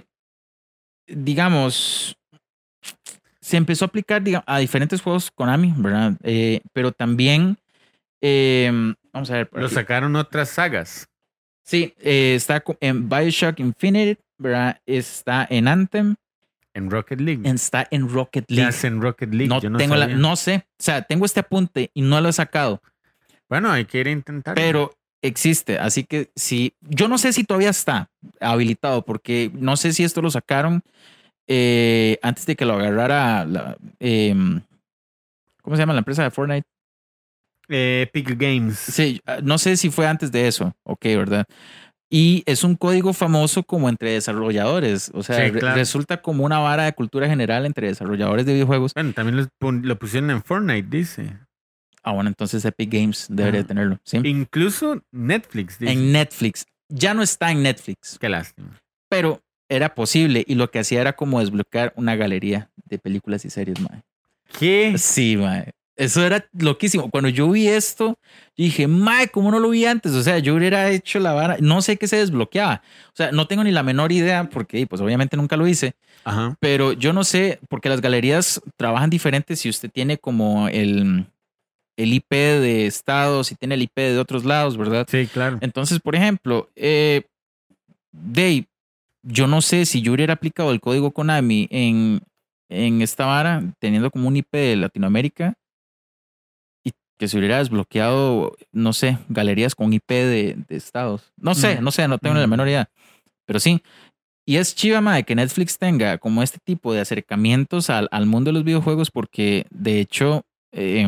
digamos, se empezó a aplicar digamos, a diferentes juegos Konami, ¿verdad? Eh, pero también, eh, vamos a ver. Lo sacaron otras sagas. Sí, eh, está en BioShock Infinite, ¿verdad? Está en Anthem. En Rocket League. Está en Rocket League. ¿Qué hace en Rocket League? No, Yo no tengo la, sabía. no sé. O sea, tengo este apunte y no lo he sacado. Bueno, hay que ir a intentarlo. Pero existe. Así que sí. Yo no sé si todavía está habilitado porque no sé si esto lo sacaron eh, antes de que lo agarrara la, eh, ¿cómo se llama la empresa de Fortnite? Eh, Epic Games. Sí, no sé si fue antes de eso. Ok, ¿verdad? Y es un código famoso como entre desarrolladores. O sea, Sí, claro. re resulta como una vara de cultura general entre desarrolladores de videojuegos. Bueno, también lo, lo pusieron en Fortnite, dice. Ah, bueno, entonces Epic Games debería ah. tenerlo. ¿Sí? Incluso Netflix, dice. En Netflix. Ya no está en Netflix. Qué lástima. Pero era posible y lo que hacía era como desbloquear una galería de películas y series, mae. ¿Qué? Sí, mae. Eso era loquísimo. Cuando yo vi esto, yo dije, mae, ¿cómo no lo vi antes? O sea, yo hubiera hecho la vara. No sé qué se desbloqueaba. O sea, no tengo ni la menor idea porque, pues, obviamente nunca lo hice. Ajá. Pero yo no sé, porque las galerías trabajan diferentes si usted tiene como el, el I P de estados, si tiene el I P de otros lados, ¿verdad? Sí, claro. Entonces, por ejemplo, eh, Dave, yo no sé si yo hubiera aplicado el código Konami en, en esta vara, teniendo como un I P de Latinoamérica, y que se hubiera desbloqueado, no sé, galerías con I P de, de estados. No sé, Mm. no sé, no tengo mm. ni la menor idea. Pero sí. Y es chiva, mae, que Netflix tenga como este tipo de acercamientos al, al mundo de los videojuegos, porque de hecho, eh,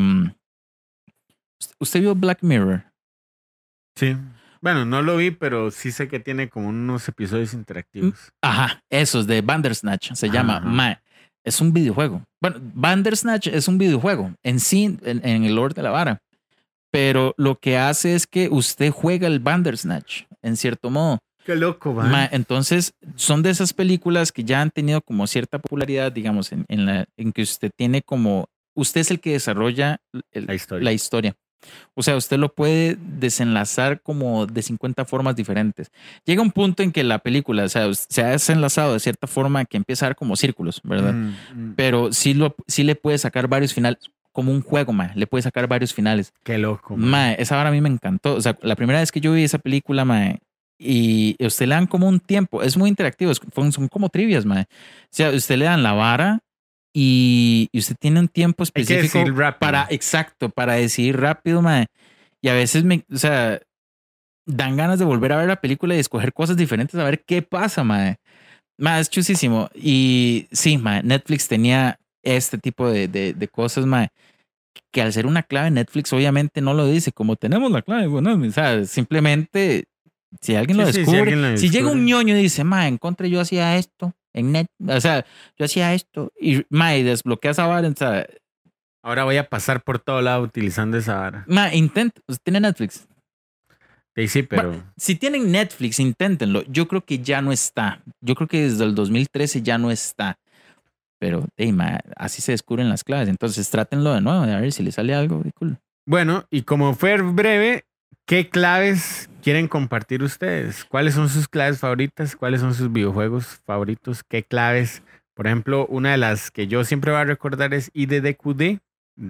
¿usted vio Black Mirror? Sí. Bueno, no lo vi, pero sí sé que tiene como unos episodios interactivos. Ajá, esos de Bandersnatch se Ajá, llama. ajá. Mae, es un videojuego. Bueno, Bandersnatch es un videojuego en sí, en, en el lore de la vara. Pero lo que hace es que usted juega el Bandersnatch, en cierto modo. Qué loco, man. Ma, entonces, son de esas películas que ya han tenido como cierta popularidad, digamos, en, en, la, en que usted tiene como, usted es el que desarrolla el, La historia. la historia. O sea, usted lo puede desenlazar como de cincuenta formas diferentes. Llega un punto en que la película, o sea, se ha desenlazado de cierta forma que empieza a dar como círculos, ¿verdad? Mm, mm. Pero sí, lo, sí le puede sacar varios finales, como un juego, ma, le puede sacar varios finales. Qué loco, man. Ma, esa vara a mí me encantó. O sea, la primera vez que yo vi esa película, ma, y usted le dan como un tiempo, es muy interactivo, es- son son como trivias, ma. O sea, usted le dan la vara y, y usted tiene un tiempo Hay que específico decidir rápido. para, exacto, para decidir rápido, ma. Y a veces me, o sea, dan ganas de volver a ver la película y escoger cosas diferentes, a ver qué pasa, ma. Ma, es chusísimo. Y sí, ma, Netflix tenía este tipo de, de, de cosas, ma, que al ser una clave Netflix obviamente no lo dice como tenemos la clave, bueno, o sea, simplemente si alguien Sí, lo sí, si descubre, alguien lo si llega un descubre. ñoño y dice, ma, encontré yo hacía esto en net, o sea, yo hacía esto y ma, y desbloquea esa vara, o sea, Ahora voy a pasar por todo lado utilizando esa vara. ma, intenta, usted tiene Netflix. Sí, sí, pero Bueno, si tienen Netflix, inténtenlo. Yo creo que ya no está. Yo creo que desde el dos mil trece ya no está. Pero, hey, ma, así se descubren las claves. Entonces, trátenlo de nuevo, a ver si les sale algo de cool. bueno, y como fue breve, ¿qué claves quieren compartir ustedes? ¿Cuáles son sus claves favoritas? ¿Cuáles son sus videojuegos favoritos? ¿Qué claves? Por ejemplo, una de las que yo siempre voy a recordar es I D D Q D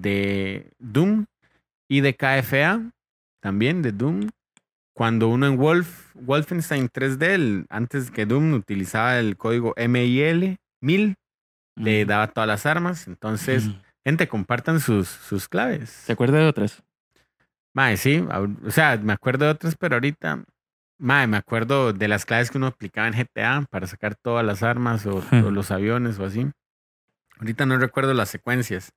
de Doom, I D K F A también de Doom. Cuando uno en Wolf, Wolfenstein tres D, el- antes que Doom utilizaba el código M I L mil, le daba todas las armas. Entonces, Mm. gente, compartan sus, sus claves. ¿Se acuerda de otras? Mae, sí, au- o sea, me acuerdo de otras, pero ahorita, mae, me acuerdo de las claves que uno aplicaba en G T A para sacar todas las armas o, o los aviones o así. Ahorita no recuerdo las secuencias.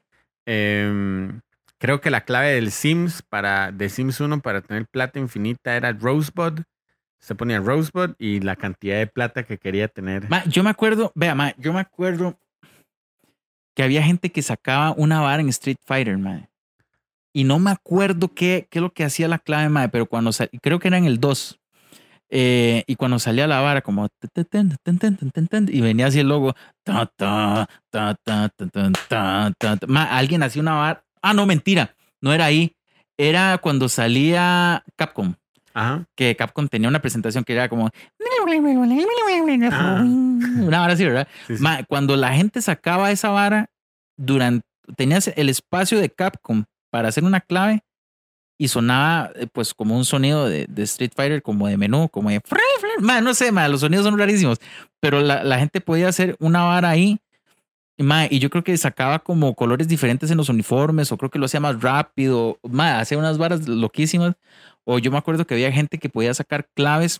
Em, creo que la clave del Sims para, de Sims uno para tener plata infinita era Rosebud. Se ponía Rosebud y la cantidad de plata que quería tener. Ma, yo me acuerdo, vea, ma, yo me acuerdo que había gente que sacaba una vara en Street Fighter, ma. y no me acuerdo qué, qué es lo que hacía la clave, mae, pero cuando sal, creo que era en el dos. Eh, y cuando salía la vara, como y venía así el logo, ta, ta, ta, ta, ta, ta, ta, ta, ta. Ma, alguien hacía una vara. Ah, no, mentira, no era ahí. Era cuando salía Capcom. Ajá. Que Capcom tenía una presentación que era como ah. una vara así, ¿verdad? Sí, sí. Ma, cuando la gente sacaba esa vara, durante tenías el espacio de Capcom para hacer una clave y sonaba pues como un sonido de, de Street Fighter, como de menú, como de ma, no sé, ma, los sonidos son rarísimos, pero la, la gente podía hacer una vara ahí. Ma, y yo creo que sacaba como colores diferentes en los uniformes, o creo que lo hacía más rápido, ma, hacía unas varas loquísimas. O yo me acuerdo que había gente que podía sacar claves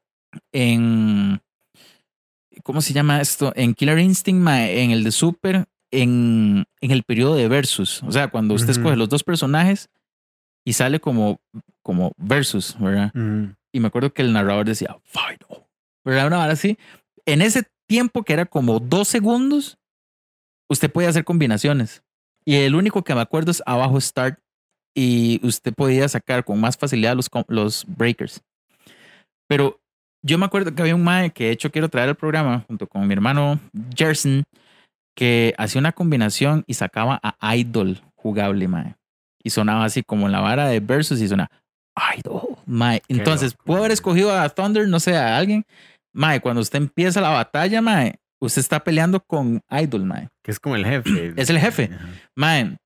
en, ¿cómo se llama esto? En Killer Instinct, ma, en el de Super, en, en el periodo de Versus. O sea, cuando usted uh-huh. escoge los dos personajes y sale como, como Versus, ¿verdad? Uh-huh. Y me acuerdo que el narrador decía, Final, ¿verdad? Una vara así. En ese tiempo que era como dos segundos, usted podía hacer combinaciones. Y el único que me acuerdo es abajo Start. Y usted podía sacar con más facilidad los, los breakers. Pero yo me acuerdo que había un mae que de hecho quiero traer al programa junto con mi hermano Jerson, que hacía una combinación y sacaba a Idol jugable, mae. Y sonaba así como en la vara de Versus y sonaba Idol, mae. Entonces, puedo haber escogido a Thunder, no sé, a alguien. Mae, cuando usted empieza la batalla, mae, usted está peleando con Idol, mae. Que es como el jefe. Es el jefe, mae.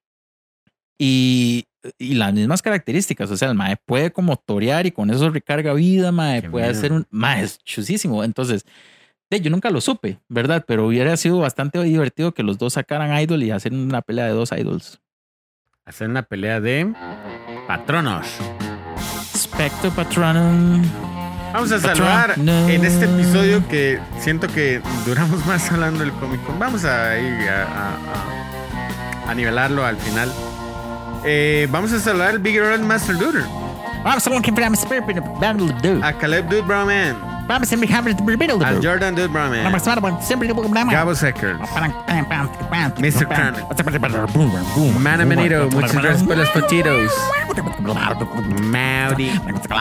Y, y las mismas características, o sea, el mae puede como torear y con eso recarga vida, mae, Qué puede miedo. hacer un... Mae, es chusísimo. Entonces, yo nunca lo supe, ¿verdad? Pero hubiera sido bastante divertido que los dos sacaran Idol y hacer una pelea de dos idols. Hacer una pelea de patronos. Spectre Patronum. Vamos a saludar Patron, en este episodio que siento que duramos más hablando del Comic Con. Vamos a ir a, a, a nivelarlo al final. Eh, vamos a saludar al Big Roll Master Duder. Vamos a saludar a Caleb Dude Brown. Vamos a saludar a Jordan Dude Brown. Gabo Seckers. mister Cronin. Mana Menito. Muchas gracias por los potitos. Maudi.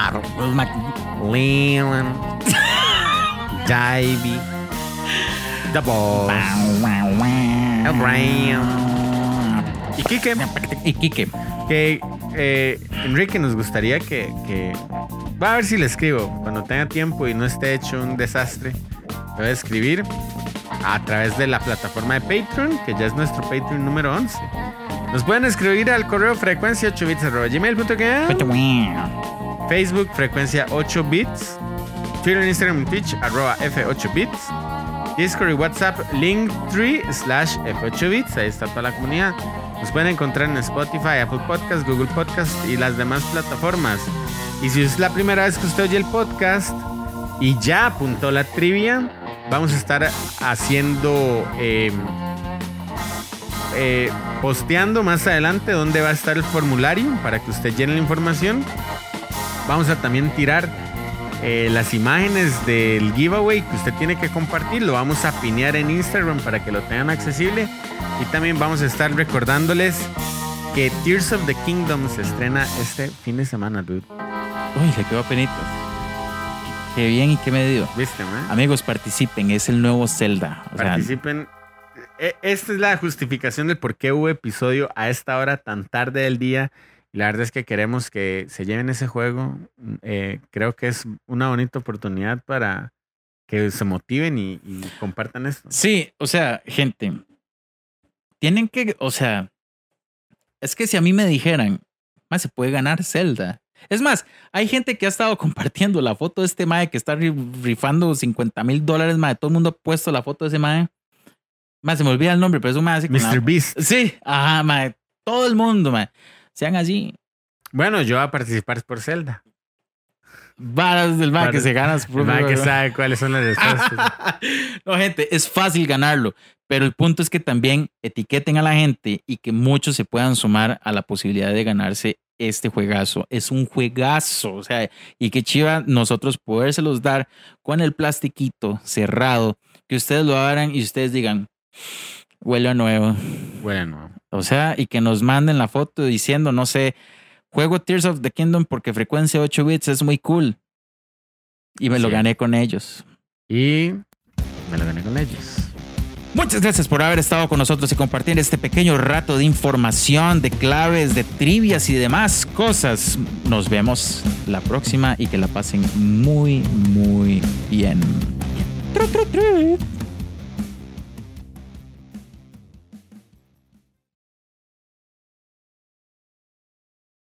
Leland. Divey. The Boss. El Ram. Y Kike. Y Kike. Que eh, Enrique nos gustaría que, que... Va a ver si le escribo. Cuando tenga tiempo y no esté hecho un desastre, le voy a escribir a través de la plataforma de Patreon, que ya es nuestro Patreon número once. Nos pueden escribir al correo frecuencia ocho bits arroba gmail punto com, Facebook frecuencia ocho bits, Twitter, Instagram y Twitch arroba f ocho bits, Discord y WhatsApp linktree slash f ocho bits. Ahí está toda la comunidad. Nos pueden encontrar en Spotify, Apple Podcast, Google Podcast y las demás plataformas. Y si es la primera vez que usted oye el podcast y ya apuntó la trivia, vamos a estar haciendo, eh, eh, posteando más adelante dónde va a estar el formulario para que usted llene la información. Vamos a también tirar eh, las imágenes del giveaway que usted tiene que compartir. Lo vamos a pinear en Instagram para que lo tengan accesible. Y también vamos a estar recordándoles que Tears of the Kingdom se estrena este fin de semana, dude. Uy, le quedó penito. Qué bien y qué medido. ¿Viste, man? Amigos, participen. Es el nuevo Zelda. O participen. Sea, esta es la justificación del por qué hubo episodio a esta hora tan tarde del día. Y la verdad es que queremos que se lleven ese juego. Eh, creo que es una bonita oportunidad para que se motiven y, y compartan esto. Sí, o sea, gente... Tienen que, o sea, es que si a mí me dijeran, más se puede ganar Zelda. Es más, hay gente que ha estado compartiendo la foto de este mae que está rifando cincuenta mil dólares, mae. Todo el mundo ha puesto la foto de ese mae. Más se me olvida el nombre, pero es un mae así. mister La... Beast. Sí, ajá, mae. Todo el mundo, mae. Sean así. Bueno, yo voy a participar por Zelda. Varas del mae que se gana su propio. El mae que sabe cuáles son las respuestas. No, gente, es fácil ganarlo. Pero el punto es que también etiqueten a la gente y que muchos se puedan sumar a la posibilidad de ganarse este juegazo. Es un juegazo, o sea, y qué chiva nosotros podérselos dar con el plastiquito cerrado, que ustedes lo abran y ustedes digan, huele a nuevo. Huele a nuevo. O sea, y que nos manden la foto diciendo, no sé, juego Tears of the Kingdom porque frecuencia ocho bits es muy cool. Y me sí. lo gané con ellos. Y me lo gané con ellos. Muchas gracias por haber estado con nosotros y compartir este pequeño rato de información, de claves, de trivias y demás cosas. Nos vemos la próxima y que la pasen muy, muy bien. Tru, tru, tru.